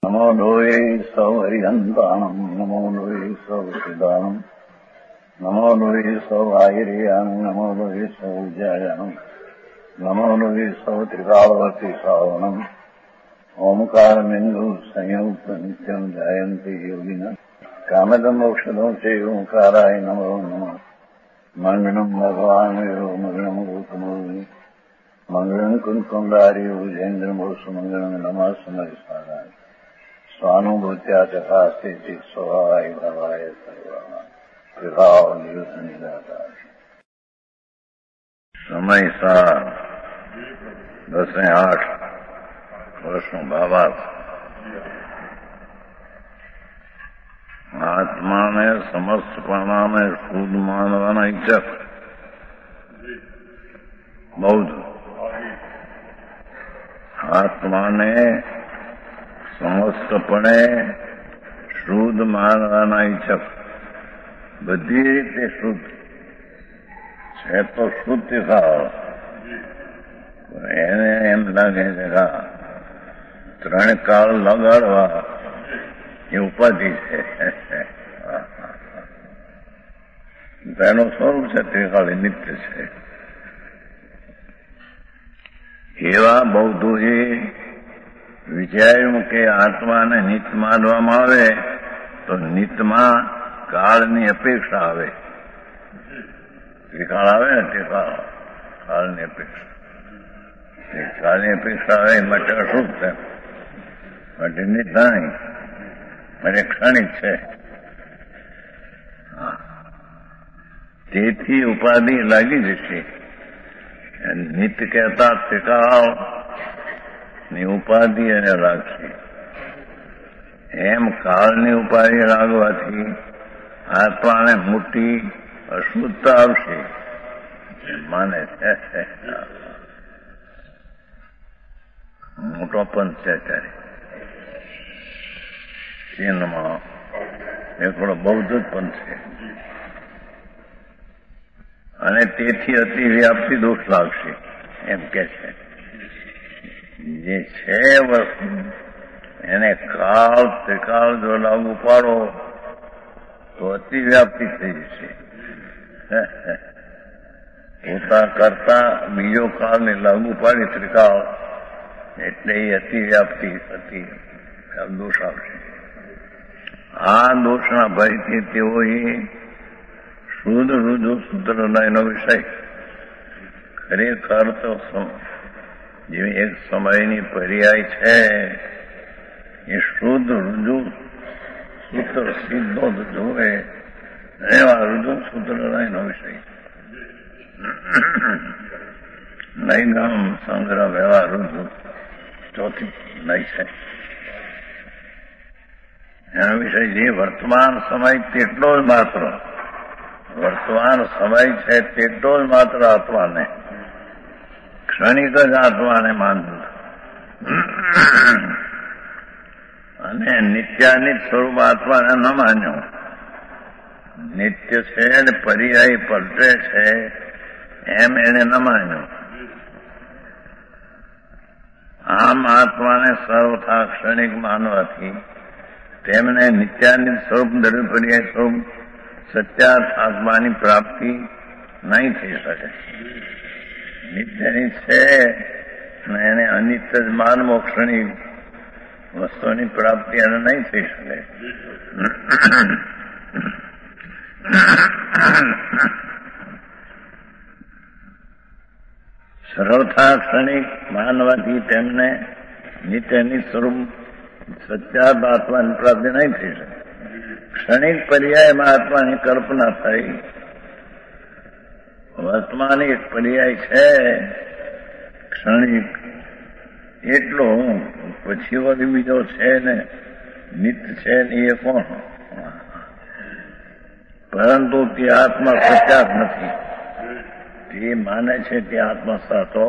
નમો લોહે સૌ હરિહંતાણમ નમો લોહે સૌ સિદાનમ નમો લોહે સૌ આયર્યાણમ નમો લોહે સૌ જયાણમ નમો લોહે સૌ ત્રિકાળવતી સાવણમ ઓમકારમિંદુ સંયુક્ત નિત્યમ જાયંતિ યોગિના કામદમ ઔષધો છે ઓંકારાય નમો નમઃ મંગળમ ભગવાન વિરો મંગળમ ગૌતમોની મંગળમ કુંકુંડાર્યો જૈન્દ્રમોષ મંગળમ નમઃ સમરિસારાય સ્વાનુભૂત્યા ચકાસ્તે સ્વભાવાય ભાવાય સર્વા વિભાવ નિયુદ્ધ નિરાકાર સમય 10:08 વર્ષનો ભાવાર્થ. આત્માને સમસ્તપણાને શુદ્ધ માનવાના ઈચ્છક બૌદ્ધ. આત્માને સમસ્તપણે શુદ્ધ માનવાના ઈચ્છક, બધી રીતે શુદ્ધ છે તો શુદ્ધ થાવ. એને એમ લાગે છે કે 3 કાળ લગાડવા એ ઉપાધિ છે. તેનું સ્વરૂપ છે ત્રિકાળી નિત્ય છે. એવા બૌદ્ધોએ વિચાર્યું કે આત્માને નિત માનવામાં આવે તો નિતમાં કાળની અપેક્ષા આવે. ત્રિકાળ આવે ને ત્રિકાળ, કાળની અપેક્ષા. કાળની અપેક્ષા આવે એ માટે અશુદ્ધ છે, માટે નિત નહીં, માટે ક્ષણિક છે. તેથી ઉપાધિ લાગી જશે. નિત કહેતા ત્રિકાળ ની ઉપાધિ એને લાગશે. એમ કાળની ઉપાધિ લાગવાથી આત્માને મોટી અશુદ્ધતા આવશે માને છે. મોટો પંથ છે ત્યારે ચીનમાં એકડો બૌદ્ધ જ પંથ છે. અને તેથી અતિ વ્યાપ્તિ દોષ લાગશે એમ કે છે. જે છે વસ્તુ એને કાળ ત્રિકાળ જો લાગુ પાડો તો અતિવ્યાપ્તિ થઈ જશે. પોતા કરતા બીજો કાળને લાગુ પાડી ત્રિકાળ એટલે એ અતિવ્યાપ્તિ દોષ આવશે. આ દોષના ભયથી તેઓએ શુદ્ધ રુજુ સૂત્રના એનો વિષય ખરેખર તો જેવી એક સમયની પર્યાય છે એ શુદ્ધ રુજુ સૂત્ર સીધો જોવે એવા રુજુ સૂત્રના એનો વિષય નૈગમ સંગ્રહ વ્યવહાર રુજુ ચોથી નઈ છે. એનો વિષય જે વર્તમાન સમય તેટલો જ માત્ર વર્તમાન સમય છે તેટલો જ માત્ર આત્માને ક્ષણિક જ આત્માને માનવું અને નિત્યાનિત સ્વરૂપ આત્માને ન માન્યો. નિત્ય છે ને પર્યાય પલટે છે એમ એને ન માન્યો. આમ આત્માને સર્વથા ક્ષણિક માનવાથી તેમને નિત્યાનિત સ્વરૂપ દરેક પર્યાય સ્વરૂપ સત્યાર્થ આત્માની પ્રાપ્તિ નહીં થઈ શકે. નિત્યની છે ને એને અનિત્ય જ માનવો ક્ષણિક વસ્તુની પ્રાપ્તિ એને નહીં થઈ શકે. સરળતા ક્ષણિક માનવાથી તેમને નિત્યની સ્વરૂપ સત્યાર્થ આત્માની પ્રાપ્તિ નહીં થઈ શકે. ક્ષણિક પર્યાયમાં આત્માની કલ્પના થઈ. વર્તમાન એક પર્યાય છે ક્ષણિક એટલો, પછી વળી બીજો છે ને નિત્ય છે ને એ કોણ? પરંતુ તે આત્મા સત્યાર્થ નથી. તે માને છે તે આત્મા સાચો.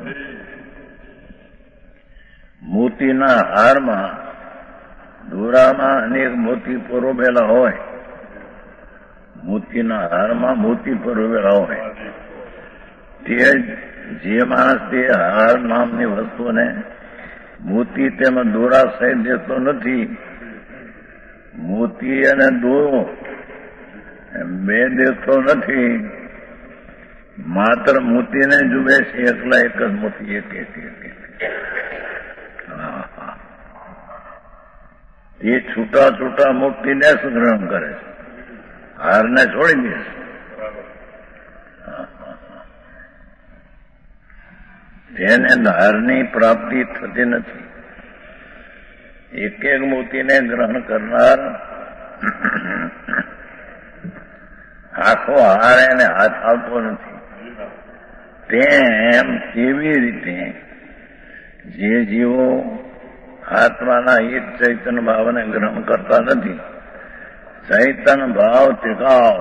મોતીના હારમાં દોરામાં અનેક મોતી પરોવેલા હોય. મોતીના હારમાં મોતી પરોવેલા હોય. તે જે માણસ તે હાર નામની વસ્તુને મોતી તેમાં દોરાશય દેતો નથી. મોતી અને દોરો બે દેતો નથી. માત્ર મોતીને જુએ છે, એકલા એક જ મોતી, એક. એ છૂટા છૂટા મોતીને ગ્રહણ કરે છે, હારને છોડી દે છે. તેને હારની પ્રાપ્તિ થતી નથી. એક એક મોતીને ગ્રહણ કરનાર આખો હાર એને હાથ આવતો નથી. તેમ કેવી રીતે જે જીવો આત્માના એક ચૈતન્ય ભાવને ગ્રહણ કરતા નથી, ચૈતન્ય ભાવ ટીકાવ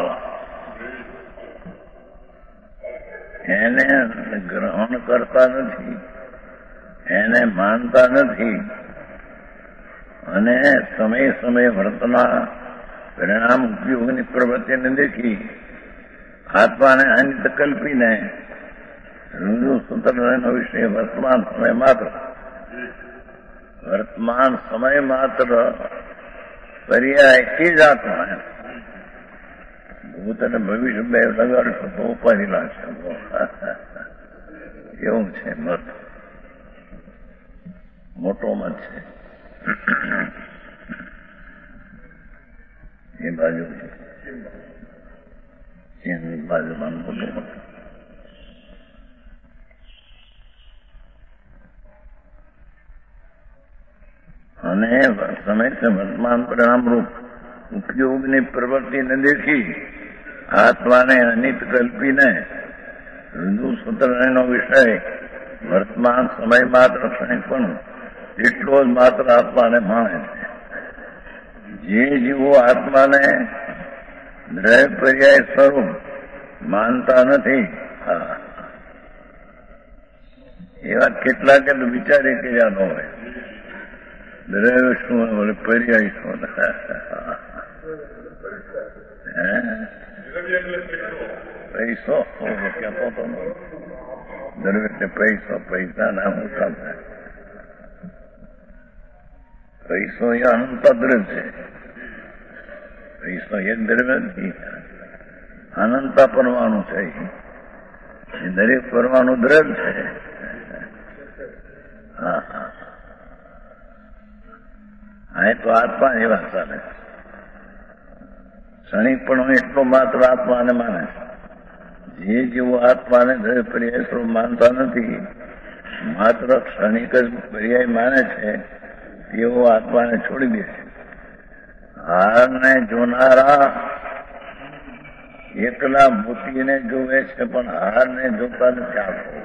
એને ગ્રહણ કરતા નથી, એને માનતા નથી, અને સમય સમય વર્તના પરિણામ ઉપયોગની પ્રવૃત્તિને દેખી આત્માને અનિત કલ્પીને રુજુ સૂત્રનો વિષય વર્તમાન સમય માત્ર, વર્તમાન સમય માત્ર પર્યાય તે જ આત્મા. ભૂત અને ભવિષ્ય બે લગાડશો તો ઉપાડી લાગશે. એવું છે મત, મોટો મત છે. એ બાજુ છે, એની બાજુમાં મોટો મત. અને સમય વર્તમાન પરિણામરૂપ ઉપયોગની પ્રવૃત્તિને દેખી આત્માને અનિત કલ્પીને રુજુ સૂત્રનો વિષય વર્તમાન સમય માત્ર ક્ષણિક પણ એટલો જ માત્ર આત્માને માણે છે. જે જીવો આત્માને દ્રવ્ય પર્યાય સ્વરૂપ માનતા નથી, એવા કેટલાક વિચારી કર્યા ન હોય. દ્રવ્ય શું બોલે, પર્યાય શું? પૈસો કહેતો હતો, દ્રવ્ય એટલે પૈસો, પૈસા ના મોટા થાય. પૈસો એ અનંત દ્રવ્ય છે. પૈસો એક દ્રવ્ય નથી, અનંત પરમાણુ છે. એ દરેક પરમાણુ દ્રવ્ય છે. હા, તો આત્મા એવા ચાલે. ક્ષણિક પણ એટલો માત્ર આત્માને માને છે. જે જેવો આત્માને દ્રવ્ય પર્યાય સ્વરૂપ માનતા નથી, માત્ર ક્ષણિક જ પર્યાય માને છે, તેવો આત્માને છોડી દે છે. હારને જોનારા એકલા મોતીને જોવે છે, પણ હારને જોતા નથી આવતો.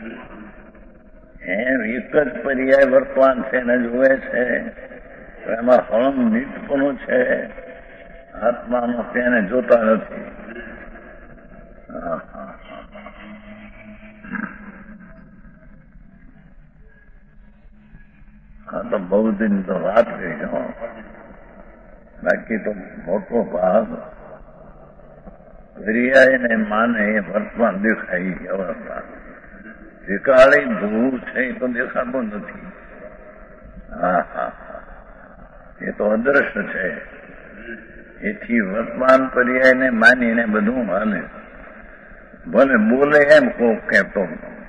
એમ એક જ પર્યાય વર્તમાન છે એને જોવે છે, એમાં હળમ નીતપણું છે આત્માનો, તેને જોતા નથી. હા, તો બહુ દિન તો વાત કરી છે. બાકી તો મોટો ભાગ પર્યાયને માને એ વર્તમાન દેખાય અવસ્થા. વિકાળી ભૂ છે એ તો દેખાતું નથી. એ તો અદ્રશ્ય છે. એથી વર્તમાન પર્યાયને માનીને બધું માને. ભલે બોલે એમ કોક કહેતો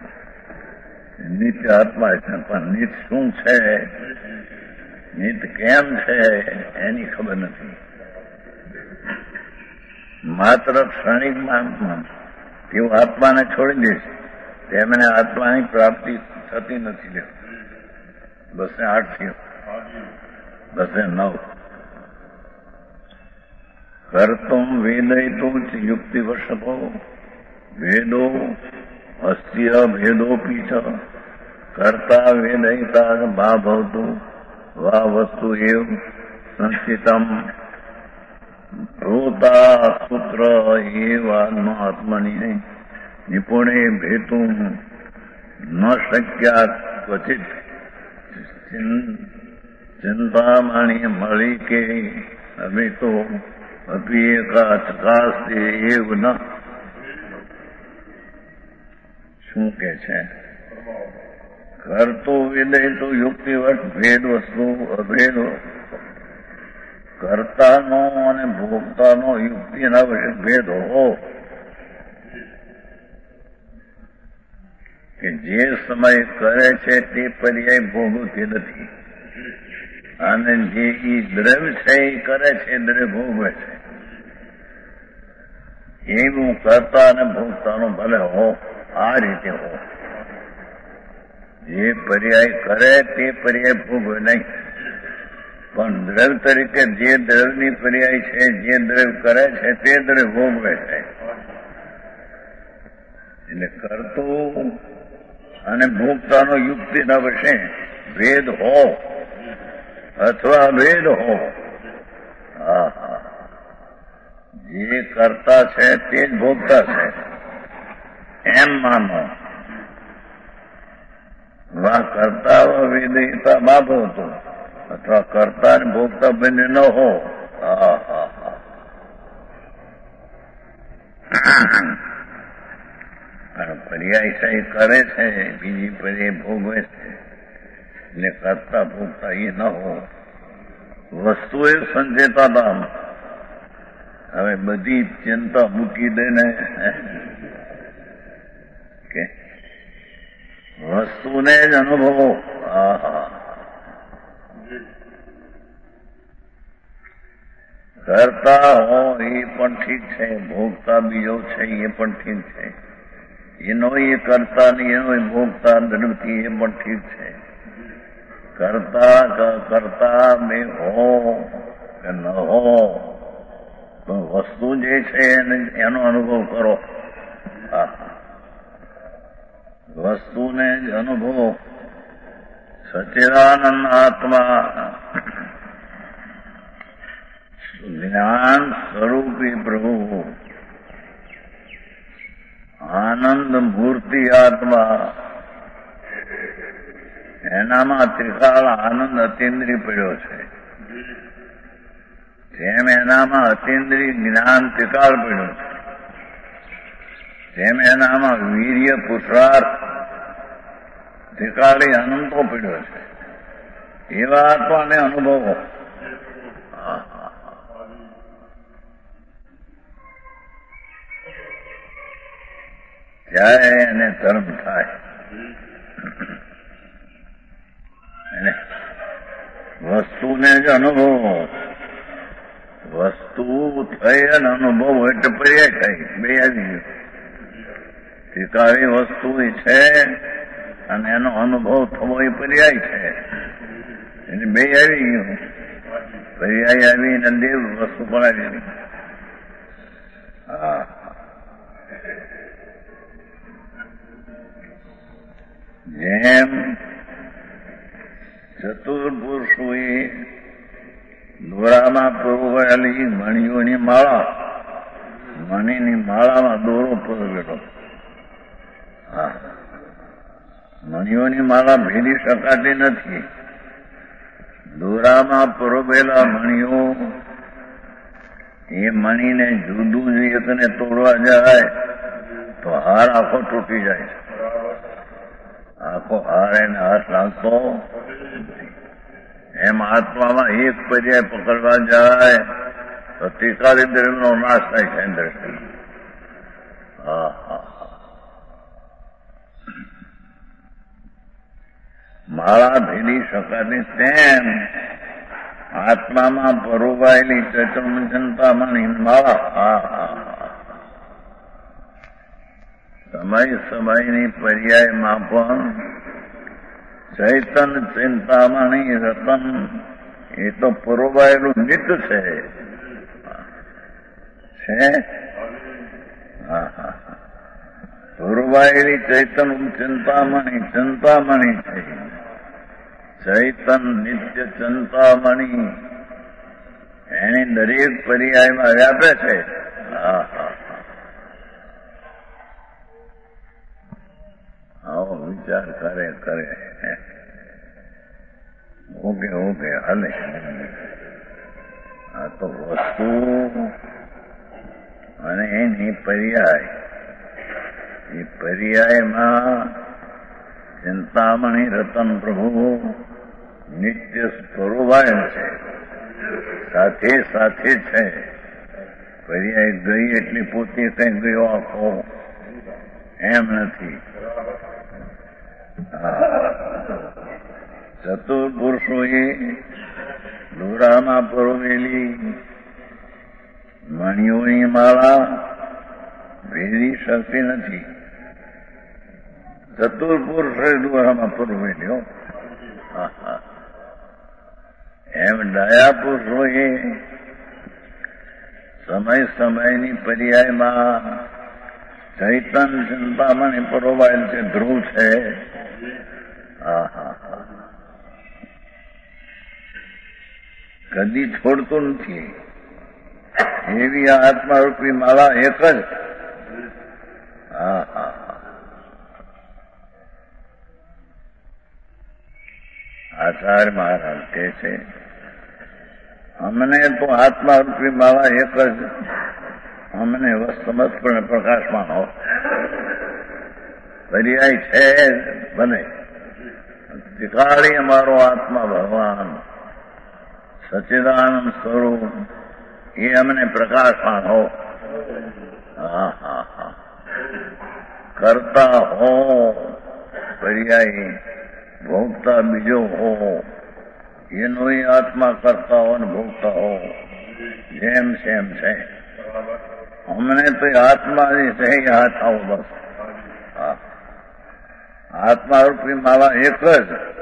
નિત્ય આત્મા છે, પણ નિત શું છે, નિત કેમ છે એની ખબર નથી. માત્ર ક્ષણિકમાં તેઓ આત્માને છોડી દે છે, તેમને આત્માની પ્રાપ્તિ થતી નથી. 208 થયો, 209. કર્તુમ વેદયિતું યુક્તિવશતો વેદો અસ્ય ભેદોપી ચ કર્તા વેદયિતા મા ભવતુ વા વસ્તુ એવ સંસ્થિતમ ભૂતા સૂત્ર એવાત્માત્મની નિપુણે ભેતું ન શક્યા ક્વચિત ચિંતામણી મળી કે હવે તો અભી એકા ચકાસ્તે એવ ન. શું કે છે? કરતો વિદય તો યુક્તિવત ભેદ વસ્તુ અભેદ કર્તાનો અને ભોગતાનો યુક્તિના વચ્ચે ભેદ હો કે જે સમય કરે છે તે પર્યાય ભોગવતી નથી અને જે ઈ દ્રવ્ય છે એ કરે છે દ્રવ્ય ભોગવે છે. એવું કરતા અને ભોગતાનો ભલે હો આ રીતે હો. જે પર્યાય કરે તે પર્યાય ભોગવે નહીં, પણ દ્રવ્ય તરીકે જે દ્રવ્યની પર્યાય છે, જે દ્રવ્ય કરે છે તે દ્રવ્ય ભોગવે છે. એટલે કરતું અને ભોગતાનો યુક્તિના વચ્ચે ભેદ હો અથવા ભેદ હો. જે કરતા છે તે જ ભોગતા છે એમ માનો. વા કરતા વિદયતા બાબતો અથવા કરતા અને ભોગતા બંને ન હો. પર્યાય સહી કરે છે, બીજી પર્યાય ભોગવે છે, એટલે કરતા ભોગતા એ ન હો. વસ્તુ એ સંચેતા દામ. હવે બધી ચિંતા મૂકી દઈને કે વસ્તુને જ અનુભવો. કરતા હો એ પણ ઠીક છે, ભોગતા બીજો છે એ પણ ઠીક છે, એનો એ કરતા ને એનો ભોગતા નથી એ પણ ઠીક છે. કરતા બે હો કે ન હો, તો વસ્તુ જે છે એનો અનુભવ કરો. વસ્તુને જ અનુભવ. સચ્ચિદાનંદ આત્મા જ્ઞાન સ્વરૂપી પ્રભુ આનંદ મૂર્તિ આત્મા, એનામાં ત્રિકાળ આનંદ અતિન્દ્રિય પડ્યો છે. જેમ એનામાં અતિન્દ્રિય જ્ઞાન ત્રિકાળ પડ્યો છે, જેમ એનામાં વીર્ય પુરુષાર્થ ત્રિકાળી અનંતો પડ્યો છે, એવા આત્માને અનુભવો. ત્યારે એને ધર્મ થાય. વસ્તુને જ અનુભવો. વસ્તુ થઈ અને અનુભવ એટલે પર્યાય થઈ, બે આવી ગયું. ત્રિકાળી વસ્તુ છે અને એનો અનુભવ થવો એ પર્યાય છે, એટલે બે આવી ગયું. પર્યાય આવીને દેવ વસ્તુ પણ આવી ગઈ. જેમ ચતુર્પુરુષોએ દોરામાં પરોવાયેલી મણીઓની માળા, મણીની માળામાં દોરો પરોવેલો. મણીઓની માળા ભેદી શકાતી નથી. દોરામાં પરોવેલા મણીઓ એ મણીને જુદું જ એકને તોડવા જાય તો હાર આખો તૂટી જાય છે. આખો હાર એને હાથ લાગતો નથી. એમ આત્મામાં એક પર્યાય પકડવા જાય તો ત્રિકાળી દ્રવ્યનો નાશ થાય છે દ્રષ્ટિ. માળા ભેદી શકાતી તેમ આત્મામાં પરોવાયેલી ચૈતન્યતામાંની માળા સમય સમયની પર્યાયમાં પણ ચૈતન્ય ચિંતામણી રતન એ તો પરોવાયેલું નિત્ય છે. પરોવાયેલી ચૈતન્ય ચિંતામણી ચિંતામણી છે. ચૈતન નિત્ય ચિંતામણી એની દરેક પર્યાયમાં વ્યાપે છે. આવો વિચાર કરે ઓકે હાલે. આ તો વસ્તુ અને એની પર્યાય, એ પર્યાયમાં ચિંતામણી રતન પ્રભુ નિત્ય સ્વરૂપાયણ છે, સાથે સાથે છે. પર્યાય ગઈ એટલે પોતે કઈ ગયો આખો એમ નથી. ચતુર્પુરુષોએ દોરામાં પરોવેલી મણિઓની માળા ભેદી શકતી નથી. ચતુર્પુરુષોએ દોરામાં પરોવેલી. એમ ડાયા પુરુષોએ સમય સમયની પર્યાયમાં ચૈતન ચિંતામણી પરોવાયેલ છે, ધ્રુવ છે. કદી છોડતું નથી. એવી આત્મારૂપી માળા એક જ. આચાર્ય મહારાજ કહે છે, અમને તો આત્મારૂપી માળા એક જ, અમને સમજપણે પ્રકાશમાન હો. પર્યાય છે બને ત્રિકાળી અમારો આત્મા ભગવાન સચ્ચિદાનંદ સ્વરૂપ એ અમને પ્રકાશમાન હો. કરતા હો પર્યાય, ભોગતા બીજો હો. એનો આત્મા કરતા હો ને ભોગતા હો, જેમ સેમ છે. અમને તો આત્મા જે છે એ હાથ આવો બસ. આત્મારૂપી માળા એક જ,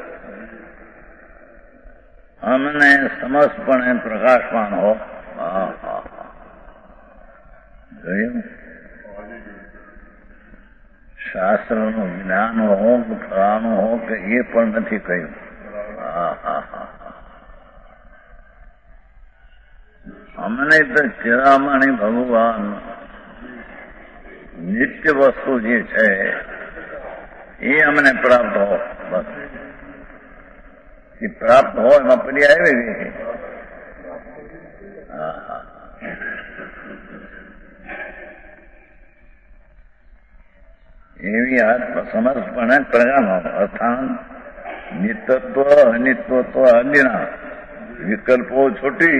અમને સમજપણે પ્રકાશમાન હો. જોયું? શાસ્ત્રનું જ્ઞાન હો, ફળાનું હો કે એ પણ નથી કહ્યું. અમને તો ચિરામણી ભગવાન નિત્ય વસ્તુ જે છે એ અમને પ્રાપ્ત હો બસ. એ પ્રાપ્ત હોય એમાં પડી આવી ગઈ. એવી સમર્પણે પ્રજાનો અર્થાન નિત્યત્વ અનિત્વત્વ અનિના વિકલ્પો છૂટી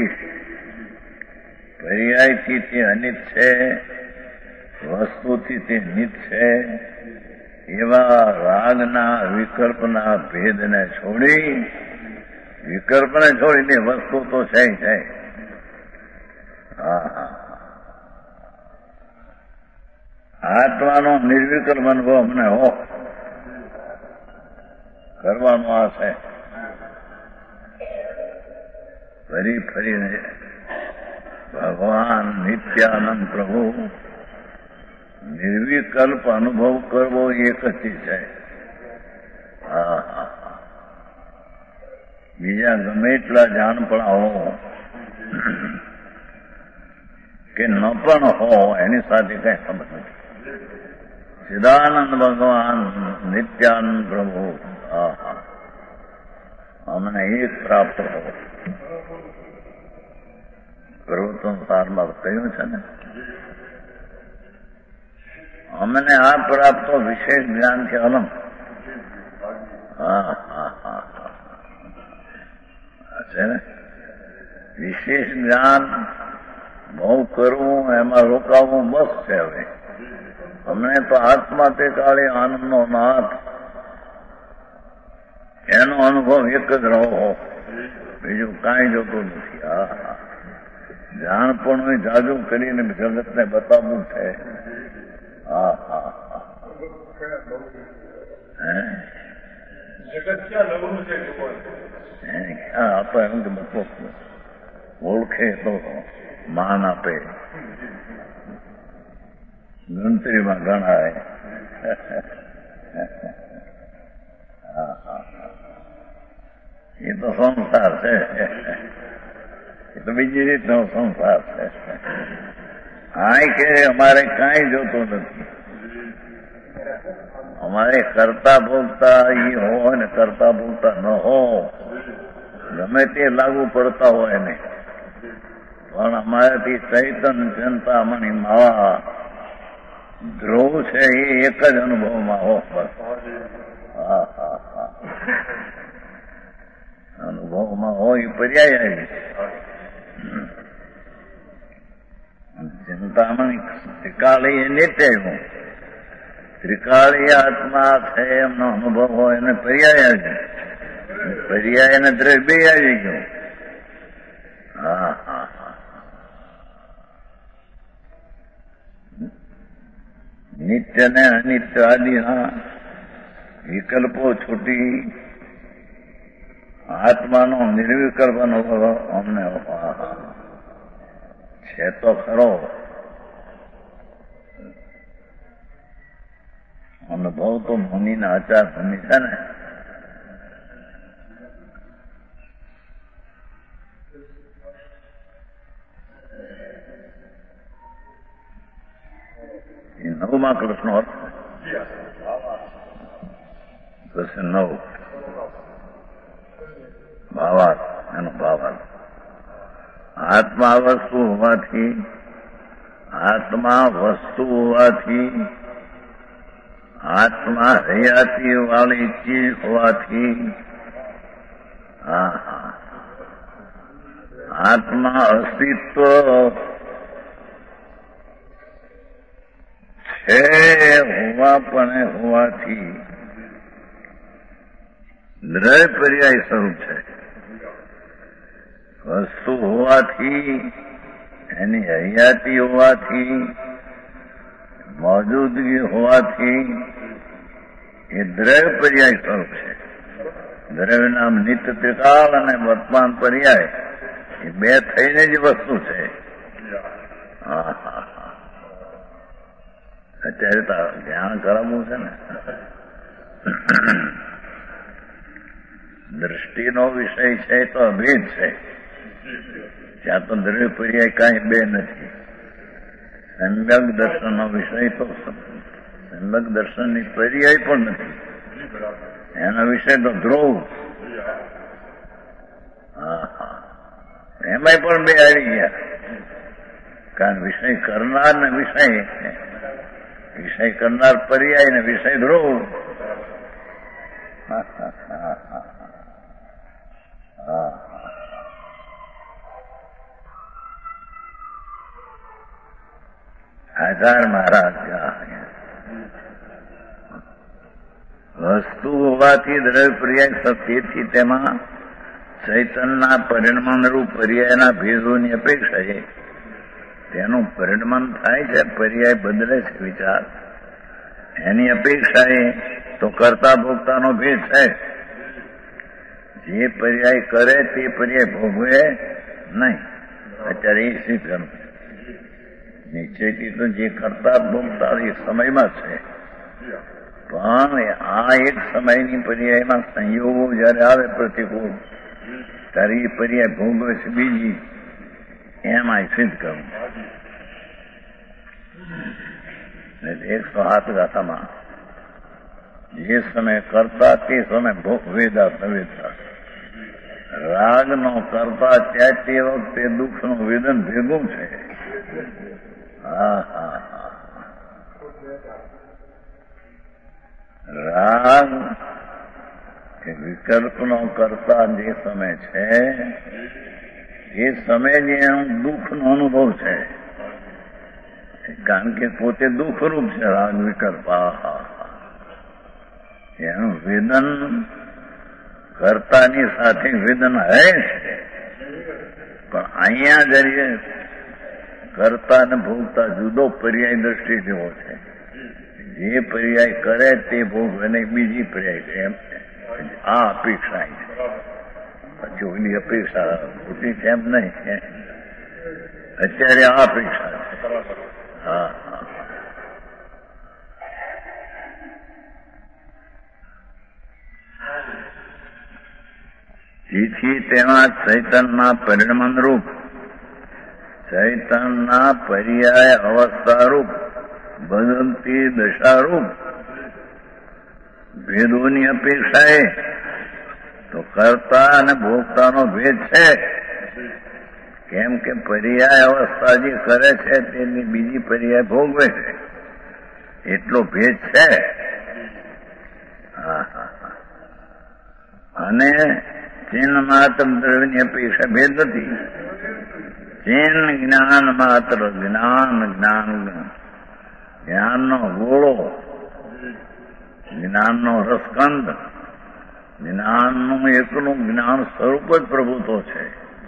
પર્યાયથી તે અનિત છે, વસ્તુથી તે નિત છે. એવા રાગના વિકલ્પના ભેદને છોડી, વિકલ્પને છોડીને વસ્તુ તો છે છે. આત્માનો નિર્વિકલ્પ અનુભવ અમને હો કરવાનો આ છે. ફરી ફરીને ભગવાન નિત્યાનંદ પ્રભુ નિર્વિકલ્પ અનુભવ કરવો એક જ છે. બીજા ગમે એટલા જાણપણા હો કે ન પણ હો એની સાથે કઈ સંબંધ નથી. ચિદાનંદ ભગવાન નિત્યાનંદ પ્રભુ અમને એક પ્રાપ્ત હો. સર્વોત્તમ સારમાં કહ્યું છે ને, અમને આ પ્રાપ્ત વિશેષ જ્ઞાન છે અલમ. છે ને વિશેષ જ્ઞાન બહુ કરવું, એમાં રોકાવું બસ છે. હવે અમને તો આત્મા તે કાળે આનંદનો નાથ એનો અનુભવ એક જ રહો, બીજું કાંઈ જોતું નથી. જાણપણું જાજુ કરીને જગતને બતાવવું છે. ક્યાં આપે એમ કે બતો ઓળખે તો માન આપે, ગણતરીમાં ગણાય. એ તો સંસાર છે, એ તો બીજી રીતનો સંસાર છે. આ કે અમારે કાંઈ જોતું નથી. અમારે કરતા ભોગતા એ હો ને કરતા ભોગતા ન હો, ગમે તે લાગુ પડતા હોય ને, પણ અમારાથી ચૈતન ચિંતામણી માવા ધ્રુવ છે એ એક જ અનુભવમાં હો. બસ અનુભવમાં હોય પર્યાય આવી ચિંતામણી ત્રિકાળી નિત્ય ત્રિકાળી આત્મા છે એમનો અનુભવ હોય એને પર્યાય આવી પર્યાય ને દ્રવ્ય આવી ગયો. હા હા હા નિત્ય ને અનિત્ય આદિના વિકલ્પો છૂટી આત્માનો નિર્વિકલ્પ અનુભવ અમને છે તો ખરો. અનુભવ તો મુનિના આચાર ભૂમિ છે ને. એ નવમાં કૃષ્ણ અર્થ કૃષ્ણ નવ ભાવાર્થ એનો ભાવાર્થ આત્મા વસ્તુ હોવાથી આત્મા હયાતી વાળી ચીજ હોવાથી આત્મા અસ્તિત્વ છે હોવાથી દ્રવ્ય પર્યાય સ્વરૂપ છે. વસ્તુ હોવાથી એની હયાતી હોવાથી મોજૂદગી હોવાથી એ દ્રવ્ય પર્યાય સ્વરૂપ છે. દ્રવ્ય નામ નિત્ય ત્રિકાળ અને વર્તમાન પર્યાય એ બે થઈને જ વસ્તુ છે. અત્યારે તો ધ્યાન કરાવવું છે ને. દ્રષ્ટિનો વિષય છે તો અભેદ છે. ત્યાં તો દ્રવ્ય પર્યાય કાંઈ બે નથી. સમ્યક દર્શનનો વિષય તો સમ્યક દર્શનની પર્યાય પણ નથી. એનો વિષય તો ધ્રુવ. એમાંય પણ બે આવી ગયા. કારણ વિષય કરનાર ને વિષય કરનાર પર્યાય ને વિષય ધ્રુવ. આચાર મહારાજ વસ્તુ હોવાથી દ્રવ્ય પર્યાય સત્યથી તેમાં ચૈતનના પરિણમનરૂપ પર્યાયના ભેદોની અપેક્ષા છે. તેનું પરિણમન થાય છે, પર્યાય બદલે છે વિચાર. એની અપેક્ષા એ તો કરતા ભોગતાનો ભેદ છે. જે પર્યાય કરે તે પર્યાય ભોગવે નહીં. અત્યારે એ શીખવાનું નિશ્ચયથી તો જે કરતા ભોગતા એ સમયમાં છે. પણ આ એક સમયની પર્યાયમાં સંયોગો જયારે આવે પ્રતિકૂળ ત્યારે એ પર્યાય ભોગવે છે બીજી. એમાં સિદ્ધ કરવું. 107 ગાથામાં જે સમય કરતા તે સમય ભોગ વેદા સંવેદતા. રાગનો કરતા ત્યાં તે વખતે દુઃખનું વેદન ભેગું છે. રાગ કે વિકલ્પનો કરતા જે સમય છે એ સમય જે દુઃખનો અનુભવ છે. કારણ કે પોતે દુઃખરૂપ છે રાગ વિકલ્પ. એનું વેદન કર્તાની સાથે વેદન હે છે. પણ અહીંયા જરીએ કરતા ને ભોગતા જુદો પર્યાય દ્રષ્ટિ જેવો છે. જે પર્યાય કરે તે ભોગ અને બીજી પર્યાય છે. એમ આ અપેક્ષા છે. પછી ઓલી અપેક્ષા ખોટી છે એમ નહીં. અત્યારે આ અપેક્ષા છે. જેથી તેમાં ચૈતનના પરિણમનરૂપ ચૈતનના પર્યાય અવસ્થારૂપ બદલતી દશારૂપ ભેદોની અપેક્ષાએ તો કર્તા અને ભોગતાનો ભેદ છે. કેમ કે પર્યાય અવસ્થા જે કરે છે તેની બીજી પર્યાય ભોગવે છે. એટલો ભેદ છે. અને ચિન્હ માત્ર દ્રવ્યની અપેક્ષા ભેદ નથી. ચિન્હ જ્ઞાન માત્ર, જ્ઞાનનો ગોળો, જ્ઞાનનો રસકંદ, જ્ઞાનનું એકલું જ્ઞાન સ્વરૂપ જ પ્રભુત્વ છે.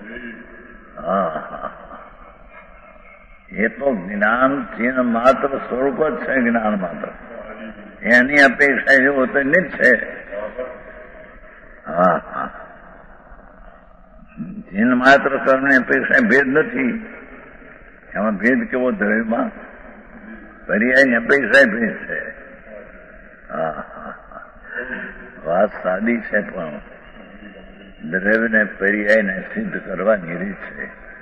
એ તો જ્ઞાન ચિન્હ માત્ર સ્વરૂપ જ છે. જ્ઞાન માત્ર એની અપેક્ષા જેવો તો નિજ છે. ચિન્હ માત્ર કર્મની અપેક્ષા ભેદ નથી. એમાં ભેદ કેવો દ્રવ્યમાં? પર્યાયની અપેક્ષા ભેદ છે. વાત સાદી છે પણ દ્રવ્યને પર્યાયને સિદ્ધ કરવાની રીત છે.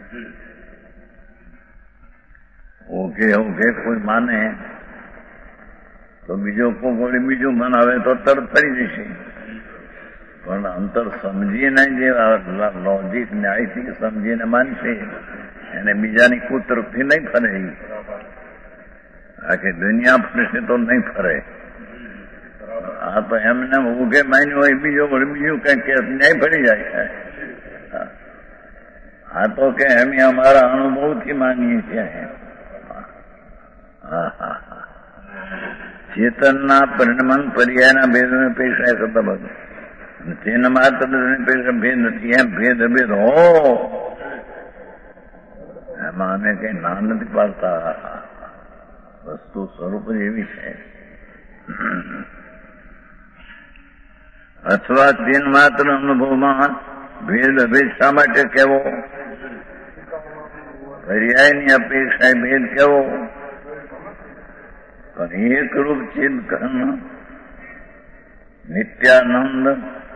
ઓકે કોઈ માને તો બીજો કોઈ બીજું મનાવે તો તરત ફરી જશે. પણ અંતર સમજીને જે લોજિક ન્યાયથી સમજીને માનશે એને બીજાની કુતરફથી નહીં ફરે. આખી દુનિયા ફરશે તો નહીં ફરે. આ તો એમને ઉગે માન્યું હોય બીજું કઈ કે ન્યાય ફરી જાય છે. આ તો કે અમે અમારા અનુભવથી માનીએ છીએ. ચેતનના પરિણમન પર્યાયના ભેદને પેશા કરતા બધું ચિન્હ માત્ર પેશા ભેદ નથી. એમ ભેદ હો એમાં અમે કઈ ના નથી પાડતા. વસ્તુ સ્વરૂપ જ એવી છે. અથવા ચિન્હ માત્ર અનુભવમાં ભેદ શા માટે કેવો? પર્યાયની અપેક્ષા ભેદ કેવો? પણ એકરૂપ ચિંતન નિત્યાનંદ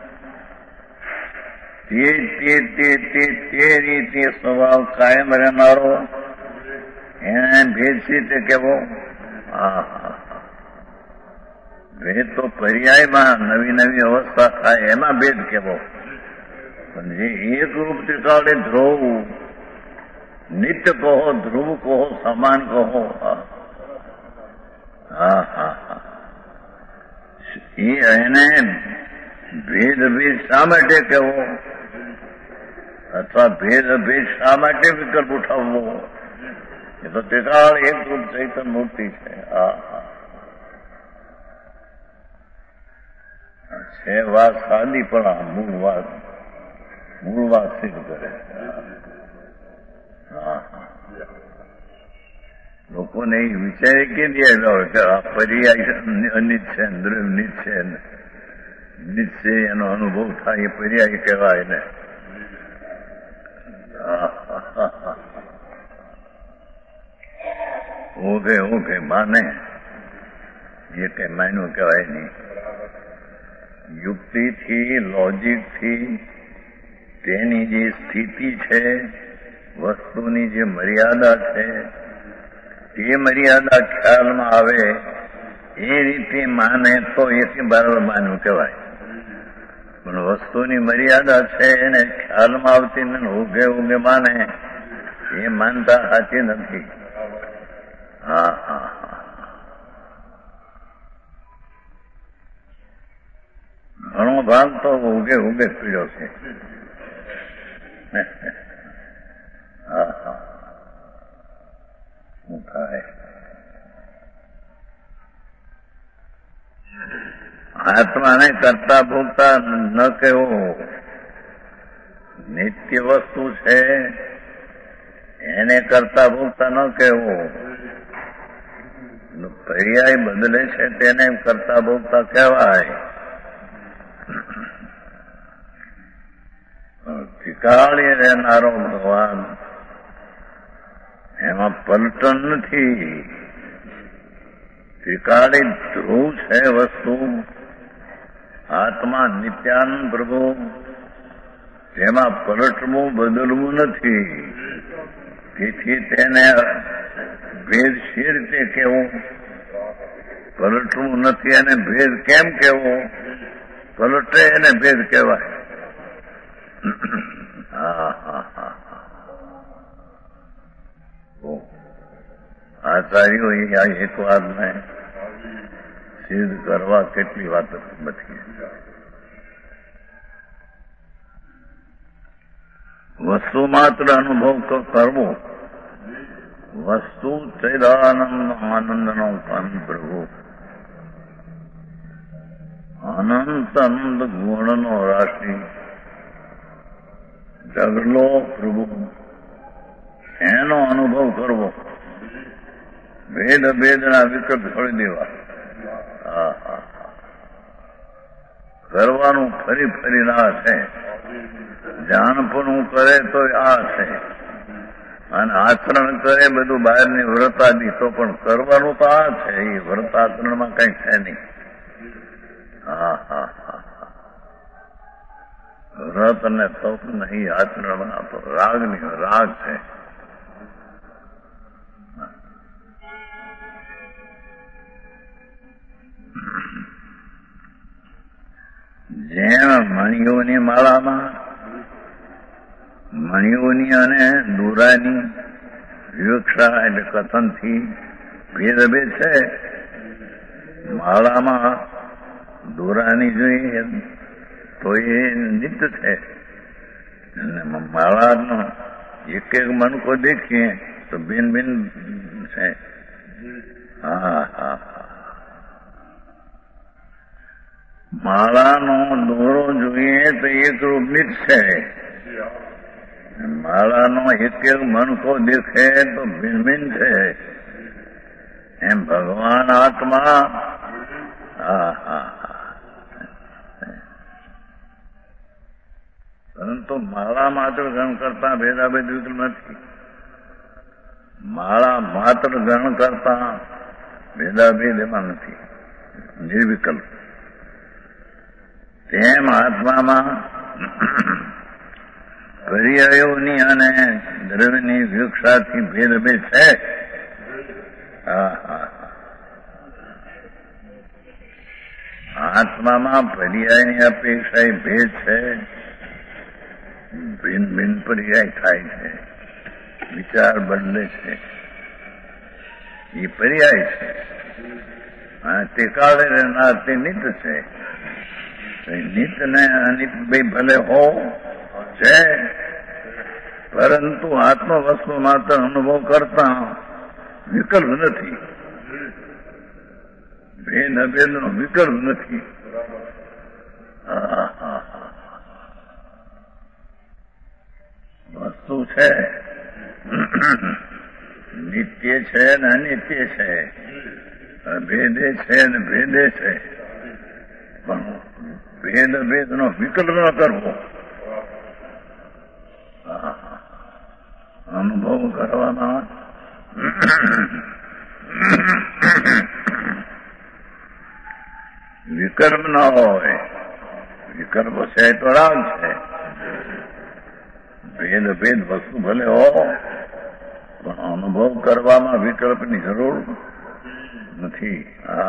તે રીતે સ્વભાવ કાયમ રહેનારો એને ભેદ રીતે કેવો? ભેદ તો પર્યાયમાં નવી નવી અવસ્થા થાય એમાં ભેદ કેવો? પણ જે એકરૂપ ત્રિકાળે ધ્રુવ નિત્ય કહો, ધ્રુવ કહો, સમાન કહો, એને ભેદ શા માટે કહેવો? અથવા ભેદ શા માટે વિકલ્પ ઉઠાવવો? એ તો ત્રિકાળ એકરૂપ ચૈતન્ય મૂર્તિ છે. છે વાત સાદી પણ મૂળ વાત સિદ્ધ કરે. લોકોને એ વિચારે કે આ પર્યાય અનિત છે, દ્રવ્ય નિત છે, નિત છે એનો અનુભવ થાય એ પર્યાય કહેવાય ને. ઓકે માને એ કઈ માન્યું કહેવાય નહીં. યુક્તિથી લોજિકથી તેની જે સ્થિતિ છે, વસ્તુની જે મર્યાદા છે તે મર્યાદા ખ્યાલમાં આવે એ રીતે માને તો એથી બરાબર માનવું કહેવાય. પણ વસ્તુની મર્યાદા છે એને ખ્યાલમાં આવતી ને ઉગે માને એ માનતા સાચી નથી. ઘણો ભાગ તો ઉગે પીડ્યો છે. શું થાય? આત્માને કરતા ભોગતા ન કહેવો. નિત્ય વસ્તુ છે એને કરતા ભોગતા ન કહેવો. પર્યાય બદલે છે તેને કરતા ભોગતા કહેવાય. ત્રિકાળી રહેનારો ભગવાન એમાં પલટન નથી. ત્રિકાળી ધ્રુવ છે વસ્તુ. આત્મા નિત્યાનંદ પ્રભુ તેમાં પલટવું બદલવું નથી. તેથી તેને ભેદ શી રીતે કહેવું? પલટવું નથી એને ભેદ કેમ કહેવો? પલટે એને ભેદ કહેવાય. આચાર્યો આ એક વાતને સિદ્ધ કરવા કેટલી વાત બધી. વસ્તુ માત્ર અનુભવ કરવો. વસ્તુ ચૈદાનંદ આનંદનો પામી પ્રભુ. અનંત અનંત ગુણનો રાશિ ઢગલો પ્રભુ, એનો અનુભવ કરવો. ભેદ ભેદના વિકલ્પ છોડી દેવા. કરવાનું ફરી ફરીને આ છે. જાણપણું કરે તો આ છે, અને આચરણ કરે બધું બહારની વ્રતાદી, તો પણ કરવાનું તો આ છે. એ વ્રત આચરણમાં કઈ છે નહીં. વ્રત અને તપ નહીં, આચરણમાં તો રાગ છે. જેમ મણિઓની માળામાં મણિઓની અને દોરાની વિવક્ષા એટલે કથનથી ભેદ છે. માળામાં દોરાની જોઈએ તો એ નિત્ય છે. માળાનો એક એક મણકો દેખીએ તો ભિન્ન ભિન્ન છે. માળાનો દોરો જોઈએ તો એક રૂપ નિત છે. માળાનો એક એક મણકો દેખે તો ભિન્ન ભિન્ન છે. એમ ભગવાન આત્મા પરંતુ માળા માત્ર ગણ કરતા ભેદાભેદ વિકલ્પ નથી. માળા માત્ર ગણ કરતા ભેદાભેદ એમાં નથી, નિર્વિકલ્પ. તેમ આત્મામાં પર્યાયોની અને દ્રવ્યની વિવક્ષાથી ભેદભેદ છે. આત્મામાં પર્યાયની અપેક્ષા એ ભેદ છે. ભિન્ન ભિન્ન પર્યાય થાય છે, વિચાર બદલે છે, એ પર્યાય છે. અને તે કાળે રહેનાર તે નિત છે. નિત ને અનિત બે ભલે હો છે, પરંતુ આત્મ વસ્તુ માત્ર અનુભવ કરતા વિકલ્પ નથી. ભેદ અભેદનો વિકલ્પ નથી. વસ્તુ છે, નિત્ય છે ને અનિત્ય છે, ભેદે છે ને ભેદે છે. પણ ભેદ ભેદનો વિકલ્પ ન કરવો, અનુભવ કરવામાં વિકલ્પ ન હોય. વિકલ્પ છે તો રાગ છે. ભેદ ભેદ વસ્તુ ભલે હો, પણ અનુભવ કરવામાં વિકલ્પની જરૂર નથી.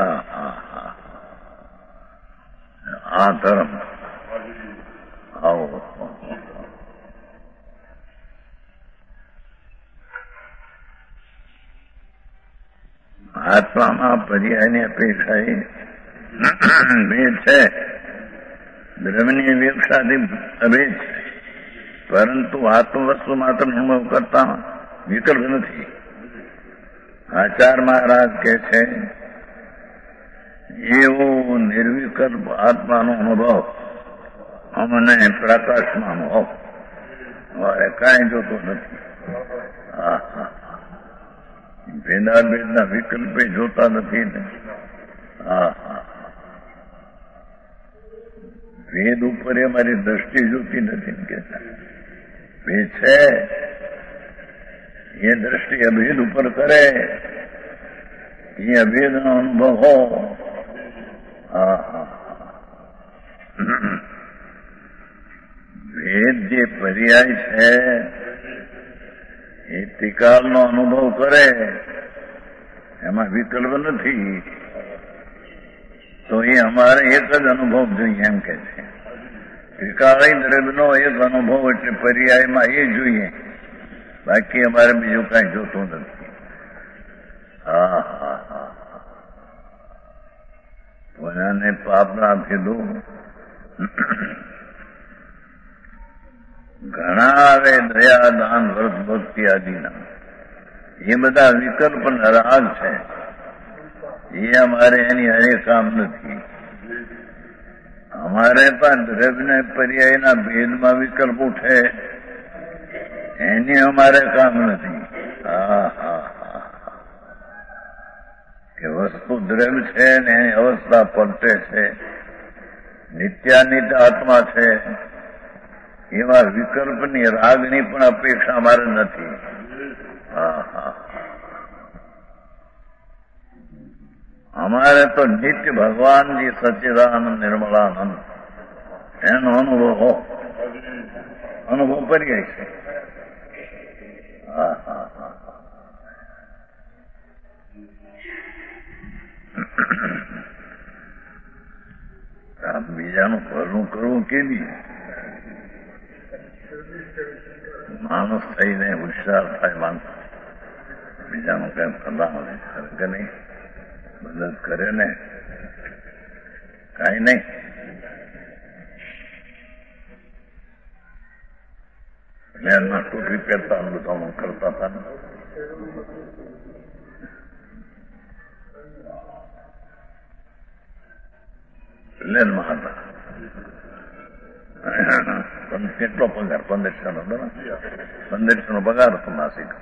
આ ધર્મ આવો. આત્મામાં પર્યાયની અપેક્ષા ભેદ છે. દ્રવ્યની વિવક્ષાથી અભેદ છે, પરંતુ આત્મવસ્તુ માત્ર અનુભવ કરતા વિકલ્પ નથી. આચાર મહારાજ કે છે, એવો નિર્વિકલ્પ આત્માનો અનુભવ અમને પ્રકાશમાં અનુભવ, મારે કાંઈ જોતો નથી. ભેદાભેદના વિકલ્પે જોતા નથી ને. ભેદ ઉપર એ મારી દ્રષ્ટિ જોતી નથી ને કહેતા. ભેદ છે એ દ્રષ્ટિ અભેદ ઉપર કરે, એ અભેદનો અનુભવ હો. ભેદ જે પર્યાય છે એ ત્રિકાળનો અનુભવ કરે, એમાં વિકલ્પ નથી. તો એ અમારે એક જ અનુભવ જોઈએ એમ કે છે. ત્રિકાળી દ્રવ્યનો એક અનુભવ એટલે પર્યાયમાં એ જોઈએ, બાકી અમારે બીજું કાંઈ જોતું નથી. પુણ્યને પાપ ના ભેદો ઘણા આવે દયા દાન વ્રત ભક્તિ આદિના, એ બધા વિકલ્પ રાગ છે. એ અમારે એની હરે કામ નથી. અમારે પણ દ્રવ્ય પર્યાયના ભેદમાં વિકલ્પ ઉઠે, એની અમારે કામ નથી. કે વસ્તુ દ્રવ્ય છે ને એની અવસ્થા પલટે છે, નિત્યાનિત્ય આત્મા છે, એવા વિકલ્પની રાગની પણ અપેક્ષા અમારે નથી. અમારે તો નિત્ય ભગવાનજી સચ્ચિદાનંદ નિર્મલાનંદ એનો અનુભવ પર્યાય છે. બીજાનું ભલું કરવું કેવી? માણસ થઈને હોશિયાર થાય, માણસ બીજાનું કઈ પ્રદાન કે નહીં, મદદ કરે ને, કઈ નહીં. પ્લેનમાં ટોપી પહેરતા બધા કરતા હતા ને, પ્લેનમાં હતા. પણ કેટલો પગાર? 1500 નો. 1500 નો પગાર હતો માસિક.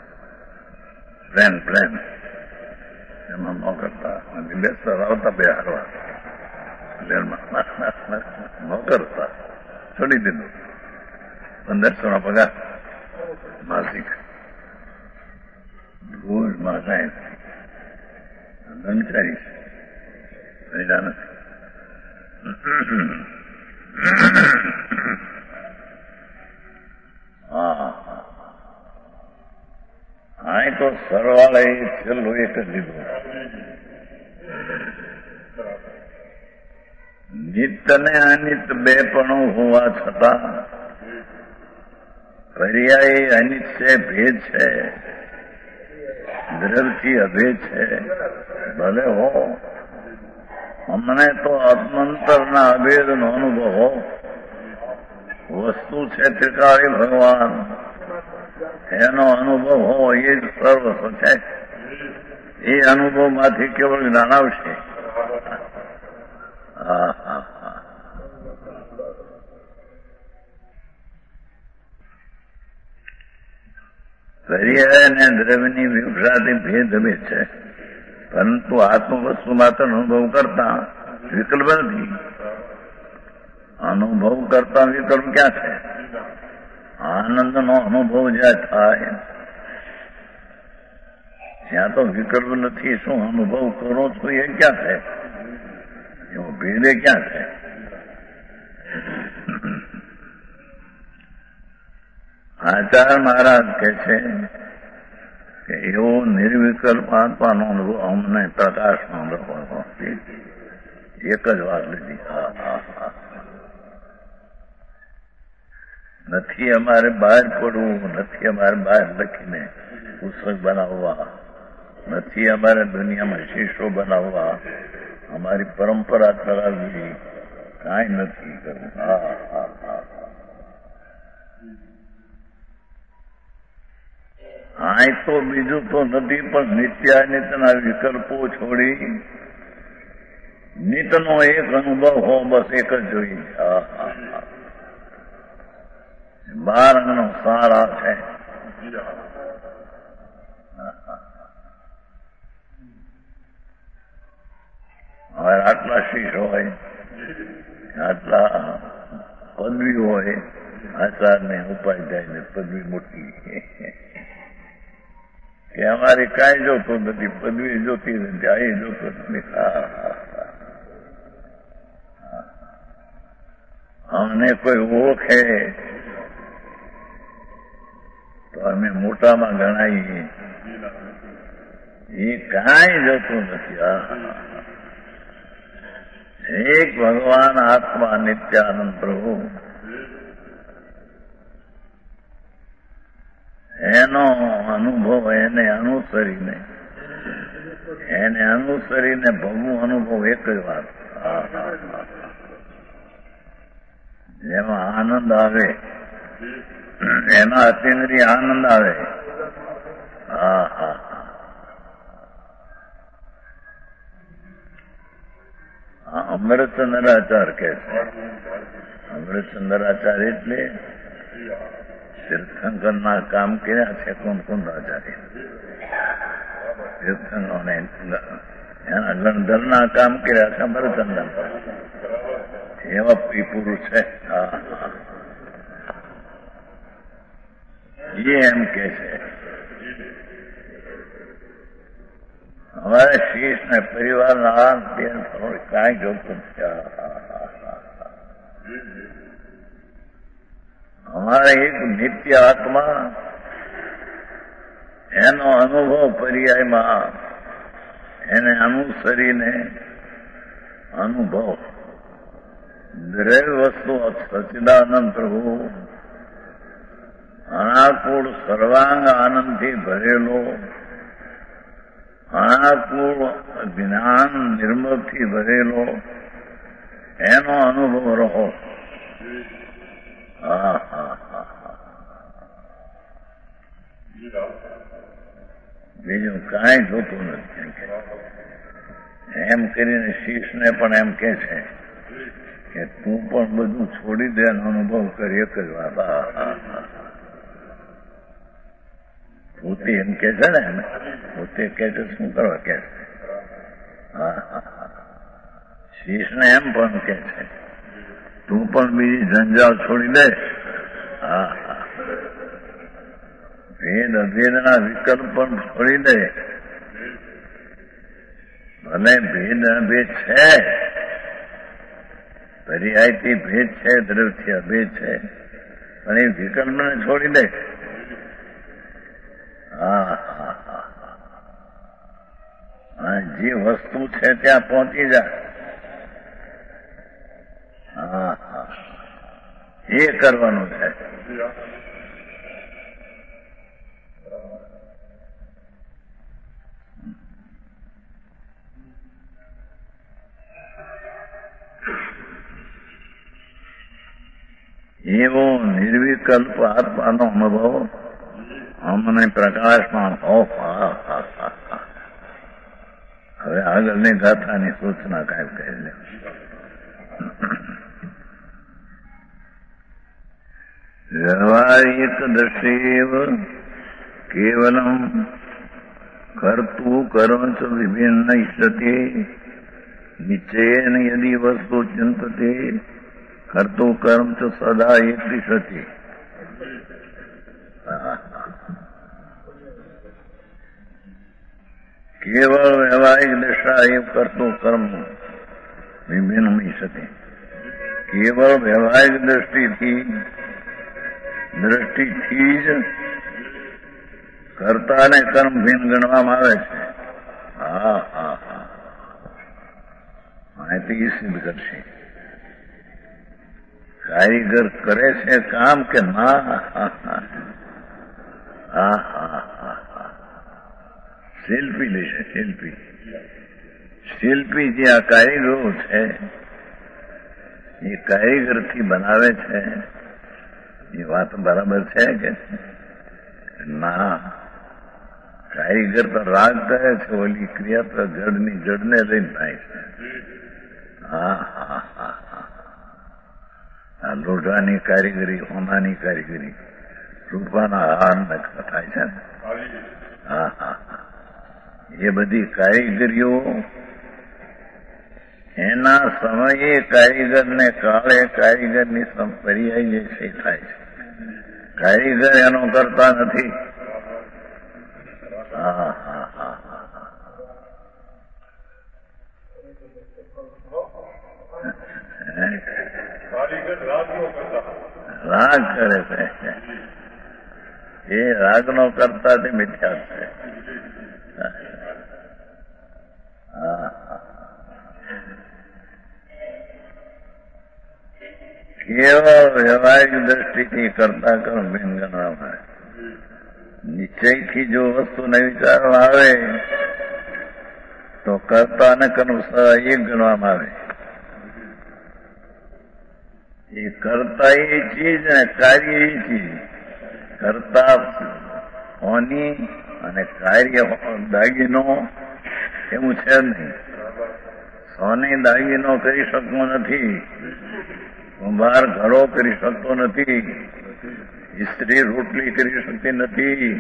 પ્લેન એમાં ન કરતા, બેસતા આવતા બે હારવા પ્લેનમાં ન કરતા, છોડી દીધું. 1500 નો પગાર માસિક. રોજમાં કાંઈ દંડકારી છે, પૈસા નથી. હા, તો સરવાળે છેલ્લું એક જ લીધું. નિત્ય ને અનિત બે પણ હોવા છતાં પર્યાય અનિત છે, ભેદ છે, દ્રવ્યથી અભેદ છે. ભલે હો, અમને તો આત્માંતરના અભેદનો અનુભવ હો. વસ્તુ છે ત્રિકાળી ભગવાન, એનો અનુભવ હો, એ જ સર્વસ્વ છે. એ અનુભવમાંથી કેવળ જ્ઞાન આવશે. પર્યાય અને દ્રવ્યની વિભ્રાતિ ભેદ છે, પરંતુ આત્મ વસ્તુ માત્ર અનુભવ કરતા વિકલ્પ નથી. અનુભવ કરતા વિકલ્પ ક્યાં છે? આનંદનો અનુભવ જ્યાં થાય ત્યાં તો વિકલ્પ નથી. શું અનુભવ કરો છો એ ક્યાં છે? એવો ભેદે ક્યાં છે? આચાર્ય મહારાજ કહે છે કે એવો નિર્વિકલ્પ આત્માનો અનુભવ અમને પ્રકાશનો અનુભવ. એક જ વાત લીધી. નથી અમારે બહાર પડવું, નથી અમારે બહાર લખીને પુસ્તક બનાવવા, નથી અમારે દુનિયામાં શીશો બનાવવા, અમારી પરંપરા ચલાવવી, કાંઈ નથી કરવું. આ તો બીજું તો નથી, પણ નિત્યાનિત્યના વિકલ્પો છોડી નિતનો એક અનુભવ હો, બસ એક જ જોઈએ. 12 અંગનો સાર આ છે. હવે આટલા શીશ હોય, આટલા પદવી હોય, આચાર્યને ઉપાધ્યાયને પદવી મોટી કે અમારે કાંઈ જોતું નથી, પદવી જોતી નથી, આ જોતું નથી. અમને કોઈ ઓળખે તો અમે મોટામાં ગણાઈએ, એ કાંઈ જોતું નથી. એક ભગવાન આત્મા નિત્યાનંદ પ્રભુ, એનો અનુભવ એને અનુસરીને ભગવું અનુભવ એક જ વાત. જેમાં આનંદ આવે એના અતિન્દ્રિય આનંદ આવે. હા હા હા. અમૃતચંદ્રાચાર કે છે. અમૃતચંદ્રાચાર એટલે તીર્થંકરના કામ કર્યા છે કુંદકુંદાચાર્ય. તીર્થંકરોને એના ગણધરના કામ કર્યા છે અમૃતચંદ્ર. એવા પુરુષ છે. હા હા. એ એમ કે છે અમારે શીશ ને પરિવારના કાંઈ જોતું અમારે એક નિત્ય આત્મા એનો અનુભવ પર્યાયમાં એને અનુસરીને અનુભવ દરેક વસ્તુ સચ્ચિદાનંદ પ્રભુ અનાકૂળ સર્વાંગ આનંદથી ભરેલો, અનાકૂળ જ્ઞાન નિર્મળથી ભરેલો એનો અનુભવ રહો. હા હા હા. બીજું કાંઈ જોતું નથી. એમ કરીને શીશને પણ એમ કે છે કે તું પણ બધું છોડી દે એનો અનુભવ કરી એક જ વાત. હા હા હા. પોતે એમ કે છે ને, પોતે કે છે શું કરવા કે છે. હા હા હા. શીશને એમ પણ કે છે તું પણ બીજી ઝંઝાળ છોડી દે. હા હા. ભેદ અભેદના વિકલ્પ પણ છોડી દે. ભલે ભેદ અભેદ છે, પર્યાયથી ભેદ છે, દ્રવ્યથી અભેદ છે, પણ એ વિકલ્પને છોડી દે. હા હા હા. જે વસ્તુ છે ત્યાં પહોંચી જાય. હા હા. એ કરવાનું છે. એવો નિર્વિકલ્પ આત્માનો અનુભવ અમને પ્રકાશમાં હો. હવે આગળની ગાથાની સૂચના કાંઈ કહી લે. વ્યવહારિક દ્રષ્ટિએવ કેવલમ કર્તું કર્મ ચ વિભિન્ન ઇષ્યતે નિશ્ચયેન યદિ વસ્તુ ચિંતતે કર્તું કર્મ ચ સદા એક ઇષ્યતે. કેવળ વ્યવહારિક દ્રષ્ટા એ કરતું કર્મ વિભિન્ન ઇષ્યતે. કેવળ વ્યવહારિક દ્રષ્ટિથી જ કર્તાને કર્મ ભિન્ન ગણવામાં આવે છે. હા હા હા. અહીંથી સિદ્ધ કરશે કારીગર કરે છે કામ કે ના. હા હા હા. શિલ્પી લેશે. શિલ્પી જે આ કારીગરો છે એ કારીગરથી બનાવે છે. એ વાત બરાબર છે કે ના? કારીગર તો રાગ કરે છે, ઓલી ક્રિયા તો જડની જડને લઈને થાય છે. હા હા હા હા. આ લોઢાની કારીગરી, હોનાની કારીગરી, રૂપાના હાર થાય છે ને. હા હા હા. એ બધી કારીગરીઓ એના સમયે કારીગરને કાળે કારીગરની પર્યાય જે છે થાય છે. કારીગર એનો કરતા નથી. હા હા હા હા. રાગ કરે છે. એ રાગનો કરતા તે મિથ્યા છે. કેવળ વ્યવહારિક દ્રષ્ટિથી કરતા કર્મ ભિન્ન ગણવામાં આવે. નિશ્ચયથી જો વસ્તુને વિચારવામાં આવે તો કર્તા અને કર્મ એક ગણવામાં આવે. એ કરતા એ ચીજ ને કાર્ય એ ચીજ. કરતા હોની અને કાર્ય દાગીનો એવું છે નહીં. સોને દાગીનો કરી શકતો નથી, કુંભાર ઘડો કરી શકતો નથી, સ્ત્રી રોટલી કરી શકતી નથી,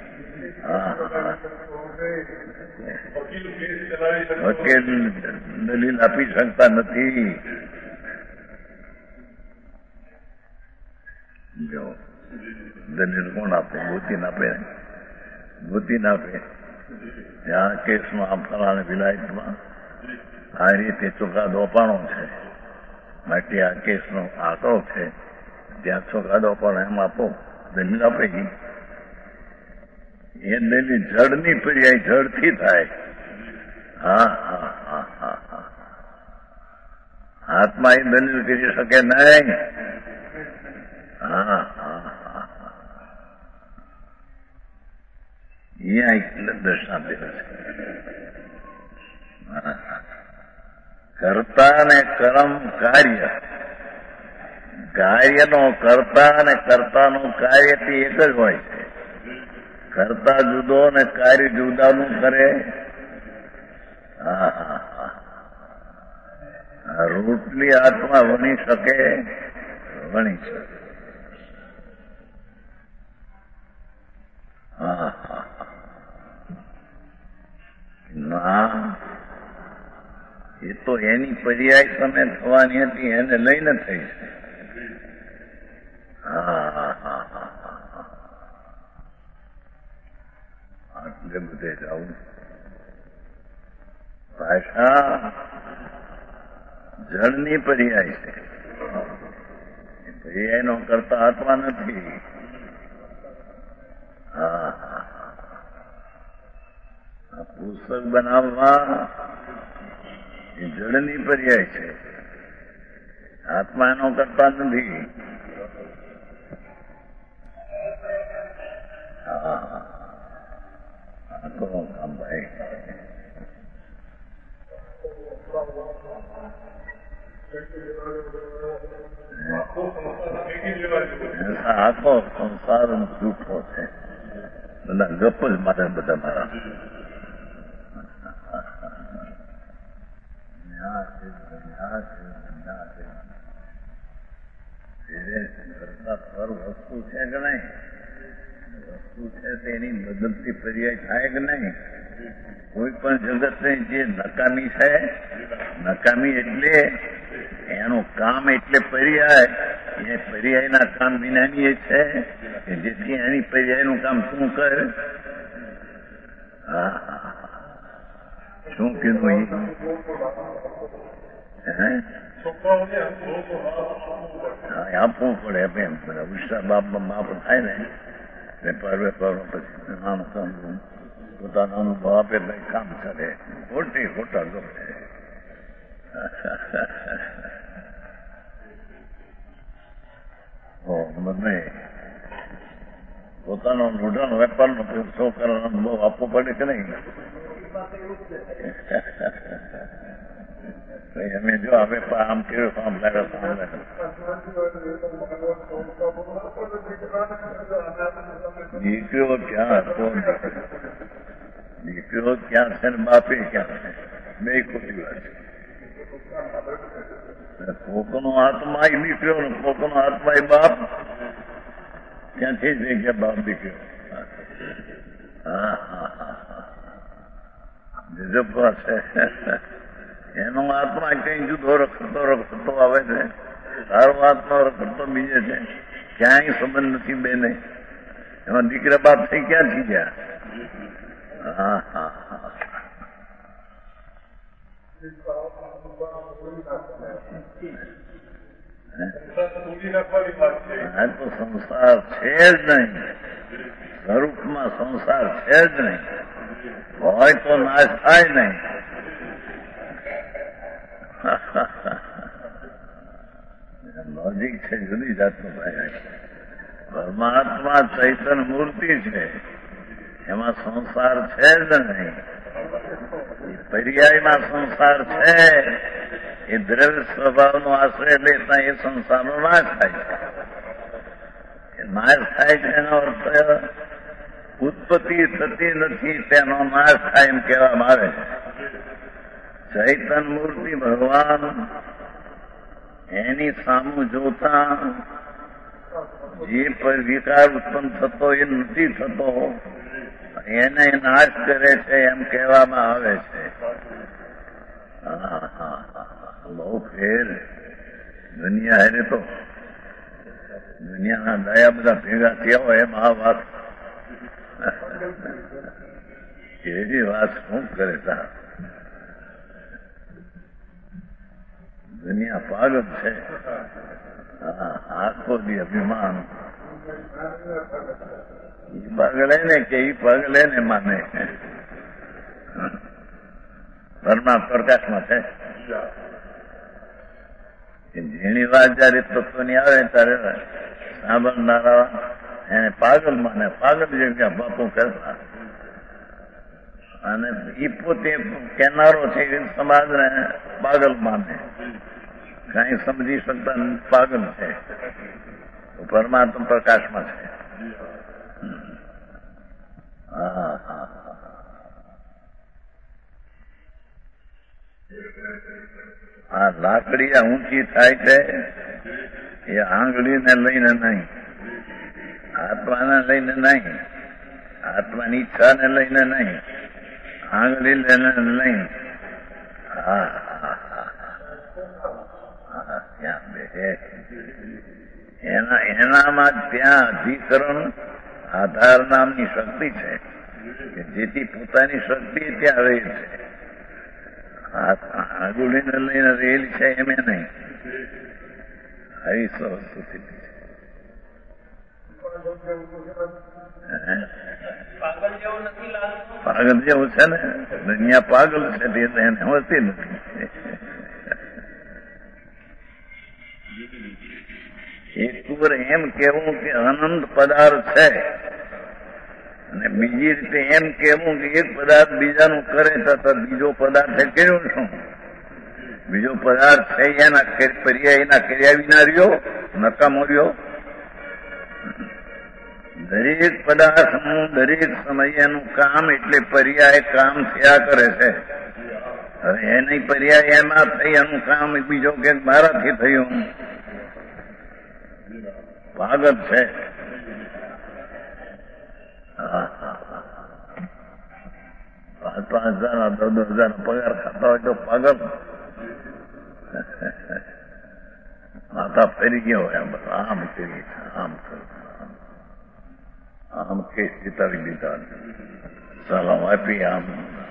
વકીલ દલીલ આપી શકતા નથી. જો દલીલ કોણ આપે? ગોતીને આપે. ગોતીને આપે. ત્યાં કેસમાં ફલાણા વિલાયતમાં આ રીતે ચુકાદો અપાણો છે, માટે આ કેસનો આંકડો છે, ત્યાં ચુકાદો પણ એમ આપો, દલીલ આપે. એ દલીલ જડની પર્યાય જડથી થાય. હા હા હા હા હા. હાથમાં એ દલીલ કરી શકે નહીં. હા હા હા હા. અહીંયા એટલે દર્શાવે છે. કર્તા અને કર્મ કાર્ય. કાર્યનો કર્તા અને કર્તાનું કાર્યથી એક જ હોય છે. કર્તા જુદો અને કાર્ય જુદાનું કરે. હા હા હા. રોટલી હાથમાં વણી શકે, વણી શકે. હા હા. ના, એ તો એની પર્યાય તમે થવાની હતી એને લઈને થઈ છે. હા હા હા હા. આટલે બધે જવું. ભાષા જળની પર્યાય છે. પર્યાયનો કરતા આત્મા નથી. હા હા. આ પુસ્તક બનાવવા એ જળની પર્યાય છે. આત્મા એનો કરતા નથી. હા હા. કામ ભાઈ. આખો સંસાર જૂઠો છે. બધા ગપ જ મારે બધા મારા. વસ્તુ છે કે નહીં? વસ્તુ છે તેની મદદથી પર્યાય થાય કે નહીં? કોઈ પણ જગતની જે નકામી છે, નકામી એટલે એનું કામ એટલે પર્યાય. એ પર્યાયના કામ વિનાની એ છે કે જેથી એની પર્યાયનું કામ શું કરે? હા શું કીધું? આપવું પડે એમ. બધા ઉષા બાપ થાય ને વેપાર પછી નાનું કામ પોતાનો અનુભવ આપે ભાઈ કામ કરે. ખોટા ગપ છે. મને પોતાનો લોઢાનો વેપારનો શો કરવાનો અનુભવ આપવો પડે કે નહીં? અમે જો હવે આમ કેવું આમ લાગે દીકરીઓ ક્યાં હતો? દીકરીઓ ક્યાં છે ને બાપે ક્યાં છે? બે ખોટી વાત છે. કોકનો આત્મા એ દીકરીઓ ને કોકનો આત્મા એ બાપ. ક્યાંથી જ ગયા બાપ દીકરીઓ? હા હા હા. જજબા છે. એનો આત્મા કઈ જુદો રખડતો આવે છે. તારો આત્મા રખડતો બીજે છે. ક્યાંય સંબંધ નથી બેને. એમાં દીકરા બાપ થઈ ક્યાંથી ગયા? હા હા હા. આ તો સંસાર છે જ નહીં. સ્વરૂપમાં સંસાર છે જ નહીં. હોય તો નાશ થાય નહીં. લોજિક છે જુદી જાતનું ભાઈ. પરમાત્મા ચૈતન મૂર્તિ છે, એમાં સંસાર છે જ નહીં. પર્યાયમાં સંસાર છે એ દ્રવ્ય સ્વભાવનો આશ્રય લેતા એ સંસારનો નાશ થાય છે. નાશ થાય છે એનો અર્થ ઉત્પત્તિ થતી નથી, તેનો નાશ થાય એમ કહેવામાં આવે છે. ચૈતન્ય મૂર્તિ ભગવાન એની સામું જોતા જે વિકાર ઉત્પન્ન થતો એ નથી થતો, એને નાશ કરે છે એમ કહેવામાં આવે છે. બહુ ફેર દુનિયા હેરે તો દુનિયાના દયા બધા ભેગા થયા હોય એમ આ વાત એવી વાત શું કરે તા દુનિયા પાગલ છે. આખો દી અભિમાન પાગલે ને કે ઈ પાગલે ને માને ઘરમાં પ્રકાશમાં છે. જેની વાત જયારે તત્વની આવે ત્યારે સાંભળનારા એને પાગલ માને, પાગલ જગ્યા બાપુ કરતા, અને ઈ પોતે કહેનારો છે એ સમાજને પાગલ માને, કઈ સમજી શકતા પાગલ છે. પરમાત્મા પ્રકાશમાં છે. આ લાકડી ઊંચી થાય છે એ આંગળીને લઈને નહીં, આત્માને લઈને નહીં, આત્માની ઈચ્છાને લઈને નહીં, આંગળી લઈને નહીં. ત્યાં બે એનામાં ત્યાં અધિકરણ આધાર નામની શક્તિ છે કે જેથી પોતાની શક્તિ ત્યાં રહી છે. આંગળીને લઈને રેલ છે એમ નહીં. આવી વસ્તુ થઈ પાગલ જેવું છે ને, દુનિયા પાગલ છે એને હોતી નથી. એક ઉપર એમ કેવું કે અનંત પદાર્થ છે, અને બીજી રીતે એમ કેવું કે એક પદાર્થ બીજાનું કરે તથા બીજો પદાર્થ કર્યું શું? બીજો પદાર્થ છે એના પર્યાય એના કર્યા વિના રહ્યો, નકામો રહ્યો. દરેક પદાર્થનું દરેક સમયે એનું કામ એટલે પર્યાય કામ થયા કરે છે. હવે એની પર્યાય એમાં થઈ, એનું કામ બીજો કે મારાથી થયું. પાગલ છે. 5,000 10,000 પગાર ખાતા હોય તો પાગલ. માથા ફરી ગયો હોય આમ કરી આમ કેસ જીતાડી દીધા, સલામ આપી આમ.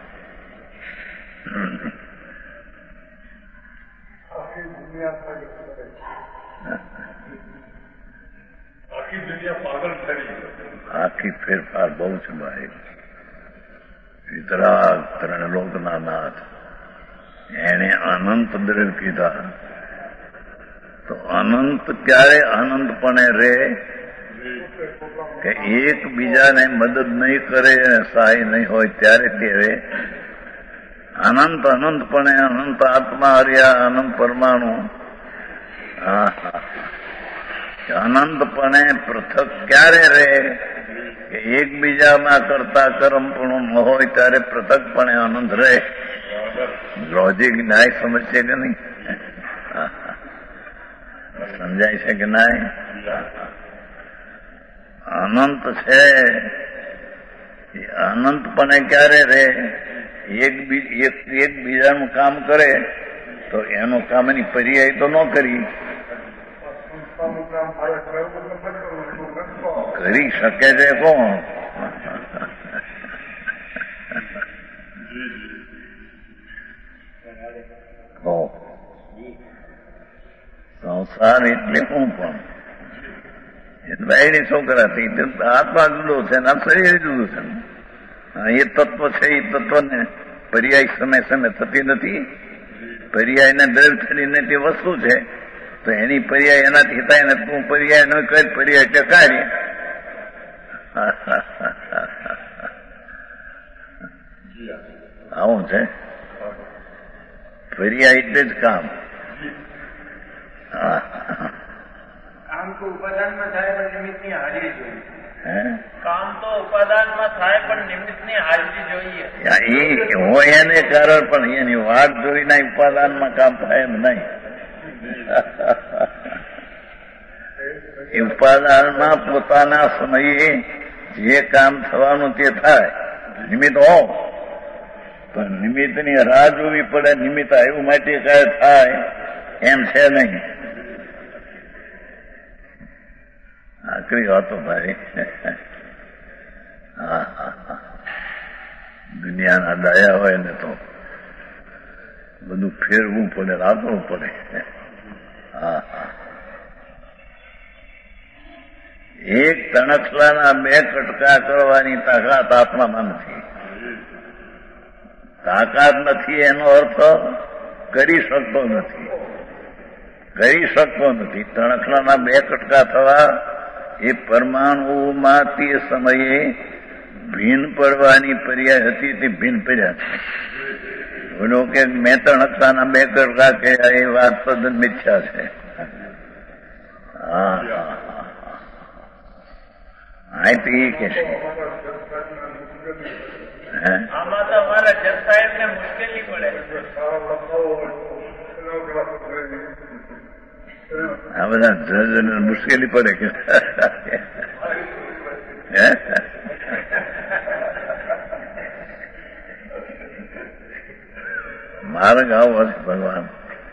આખી ફેરફાર બહુ છે ભાઈ. વિતરાગ ત્રણલોકના નાથ એને અનંત દ્રવ્ય કીધા, તો અનંત ક્યારે અનંતપણે રે કે એકબીજાને મદદ નહીં કરે અને સહાય નહીં હોય ત્યારે તે રે. અનંત અનંતપણે અનંત આત્મા હર્યા, અનંત પરમાણુ. અનંતપણે પૃથક ક્યારે રહે કે એકબીજામાં કરતા કર્મ પણ ન હોય ત્યારે પૃથકપણે અનંત રહે. લોજિક ન્યાય સમજશે કે નહીં? સમજાય છે કે નહીં? અનંત છે એ અનંતપણે ક્યારે રહે? એકબીજાનું કામ કરે તો એનું કામની પર્યાય તો ન કરી શકે છે કોણ? સંસાર એટલે શું પણ બાયડી છોકરાથી આત્મા જુદો છે ને શરીર જુદું છે. એ તત્વ છે એ તત્વને પર્યાય સમય સમય થતી નથી. પર્યાયને દ્રવ્ય થઈને તે વસ્તુ છે તો એની પર્યાય એનાથી થાય ને તું પર્યાય ન કર, પર્યાય એટલે કાર્ય. આવું છે. ફર્યા એટલે જ કામ. કામ તો ઉપાદાનમાં થાય પણ નિમિત્તની હાજરી જોઈએ. કામ તો ઉપાદાનમાં થાય પણ નિમિત્તની હાજરી જોઈએ. એ હોય એને કારણ પણ એની વાત જોઈને ઉપાદાનમાં કામ થાય એમ નહીં. ઉપાદાનમાં પોતાના સમયે જે કામ થવાનું તે થાય, નિમિત્ત હો, પણ નિમિત્તની રાહ જોવી પડે. નિમિત્ત આવ્યું માટે કાંઈ થાય એમ છે નહીં. આકરી વાતો ભાઈ. દુનિયાના ડાયા હોય ને તો બધું ફેરવું પડે, રાખવું પડે. એક તણખલાના 2 કટકા કરવાની તાકાત આત્મામાં નથી. તાકાત નથી એનો અર્થ કરી શકતો નથી. કરી શકતો નથી. તણખલાના 2 કટકા થવા એ પરમાણુમાં તે સમયે ભીન પડવાની પર્યાય હતી, તે ભીન પડ્યા છે. બોલો કે મેં તણખલાના 2 કટકા કહ્યા એ વાત તદ્દન મિથ્યા છે. આઈપી કે છે આમાં તો અમારા જજ સાહેબને મુશ્કેલી પડે. આ બધા જજને મુશ્કેલી પડે કે માર્ગ આવો હશે ભગવાન.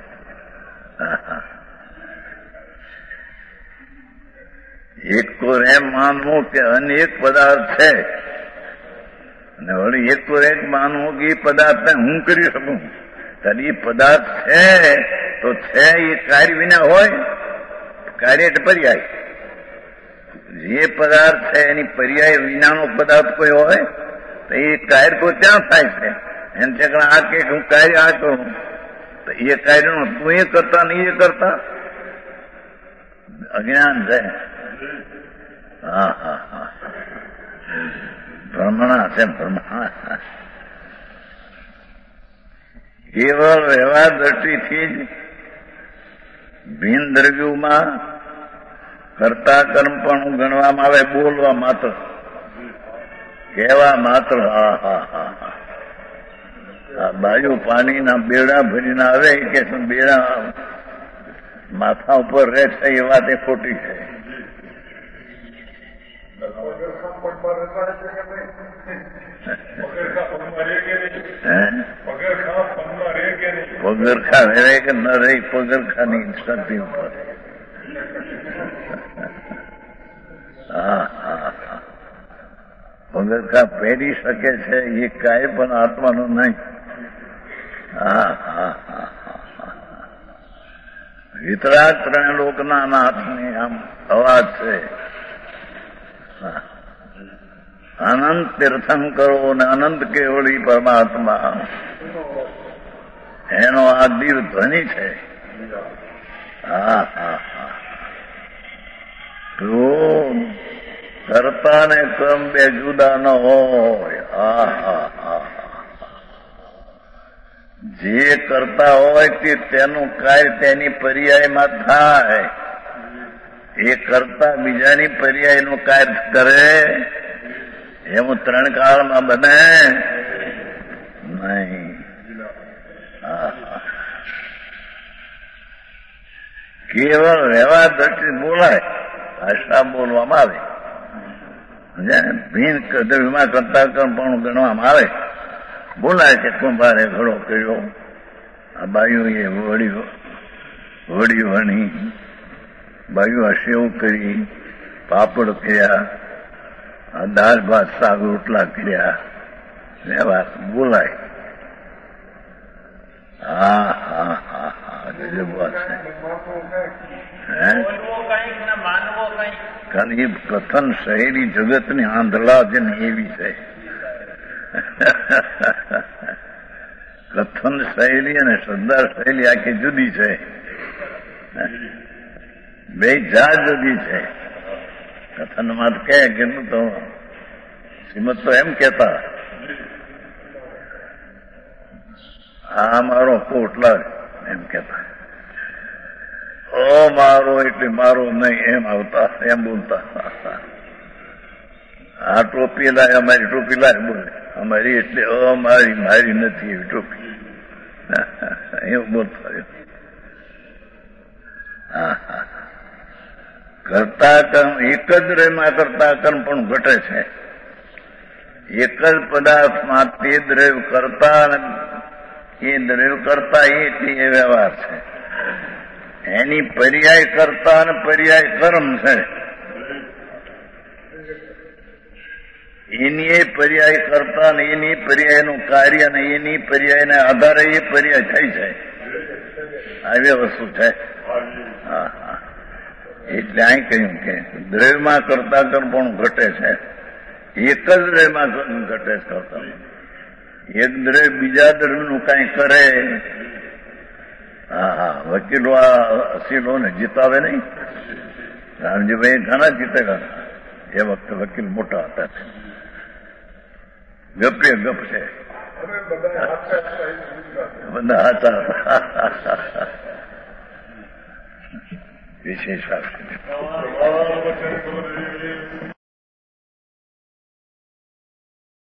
એક તો એમ માનવું કે અનેક પદાર્થ છે, અને વળી એક તો એક માનવું કે એ પદાર્થને હું કરી શકું. ત્યારે એ પદાર્થ છે તો છે, એ કાર્ય વિના હોય. કાર્ય એટલે પર્યાય. જે પદાર્થ છે એની પર્યાય વિનાનો પદાર્થ કોઈ હોય તો એ કાર્ય તો ત્યાં થાય છે. એમ છે કે આ કે હું કાર્ય આ કરું તો એ કાર્યનો તું એ કરતા નહીં એ કરતા અજ્ઞાન છે. ભ્રમણા છે, ભ્રમણા. કેવળ વ્યવહાર દ્રષ્ટિથી જ ભિન્ન દ્રવ્યોમાં કરતા કર્મ પણ ગણવામાં આવે. બોલવા માત્ર, કહેવા માત્ર. આ બાજુ પાણીના બેડા ભરીને આવે કે બેડા માથા ઉપર રહે છે એ વાત એ ખોટી છે. પગરખા રહે કે ન રહી, પગરખાની શક્તિ ઉપર. પગરખા પહેરી શકે છે એ કાંઈ પણ આત્માનું નહીં. વિતરાગ 3 લોકના નાથની આમ અવાજ છે. અનંત તીર્થંકરો ને અનંત કેવળી પરમાત્મા એનો આ દિલ ધ્વનિ છે. તો કરતા ને કર્મ 2 જુદા ન હોય. જે કરતા હોય તે તેનું કાર્ય તેની પર્યાયમાં થાય. એ કરતા બીજાની પર્યાયનું કાર્ય કરે એવું 3 કાળમાં બને નહીં. કેવળ વ્યવહાર દ્રષ્ટિ બોલાય, ભાષા બોલવામાં આવે. ભીન દ્રવ્યમાં કરતા કર્મ પણ ગણવામાં આવે. બોલાય કે કુંભારે ઘડો કર્યો, આ બાયુએ વળી વણી, બાયુ સેવ કરી, પાપડ કર્યા, આ દાળ ભાત શાક રોટલા કર્યા, વ્યવહાર બોલાય. ગજબ વાત છે. કારણ એ કથન શહેરી જગતની આંધળા છે ને એવી છે. કથન શૈલી અને શ્રદ્ધા શૈલી આખી જુદી છે. 2 જાત જુદી છે. કથનમાં કહે કેટલું તો શ્રીમદ તો એમ કહેતા, આ મારો કોટલા એમ કેતા, મારો એટલે મારો નહીં એમ આવતા, એમ બોલતા. આ ટોપી લાય, અમારી ટોપી લાય બોલે, અમારી એટલે અમારી, મારી નથી એવી ટોપી, એવું બોલતા. કરતા કર્મ એક જ દ્રવ્યમાં કરતા કર્મ પણ ઘટે છે. એક જ પદાર્થમાં તે દ્રવ્ય કરતા એ દ્રવ્ય કરતા એ વ્યવહાર છે. એની પર્યાય કરતા અને પર્યાય કર્મ છે. એની એ પર્યાય કરતા ને એની પર્યાયનું કાર્ય ને એની પર્યાયના આધારે એ પર્યાય થઈ જાય. આવી વસ્તુ છે. એટલે અહીં કહ્યું કે દ્રવ્યમાં કરતા કર્મ પણ ઘટે છે. એક જ દ્રવ્યમાં ઘટે કરતા. એક દ્રવ્ય બીજા દ્રવ્યનું કઈ કરે. વકીલો અસીલો ને જીતાવે નહીં. રામજીભાઈ ઘણા જીતેલા. એ વખતે વકીલ મોટા હતા. ગપે ગપ છે. બધા હતા. વિશેષ વાત.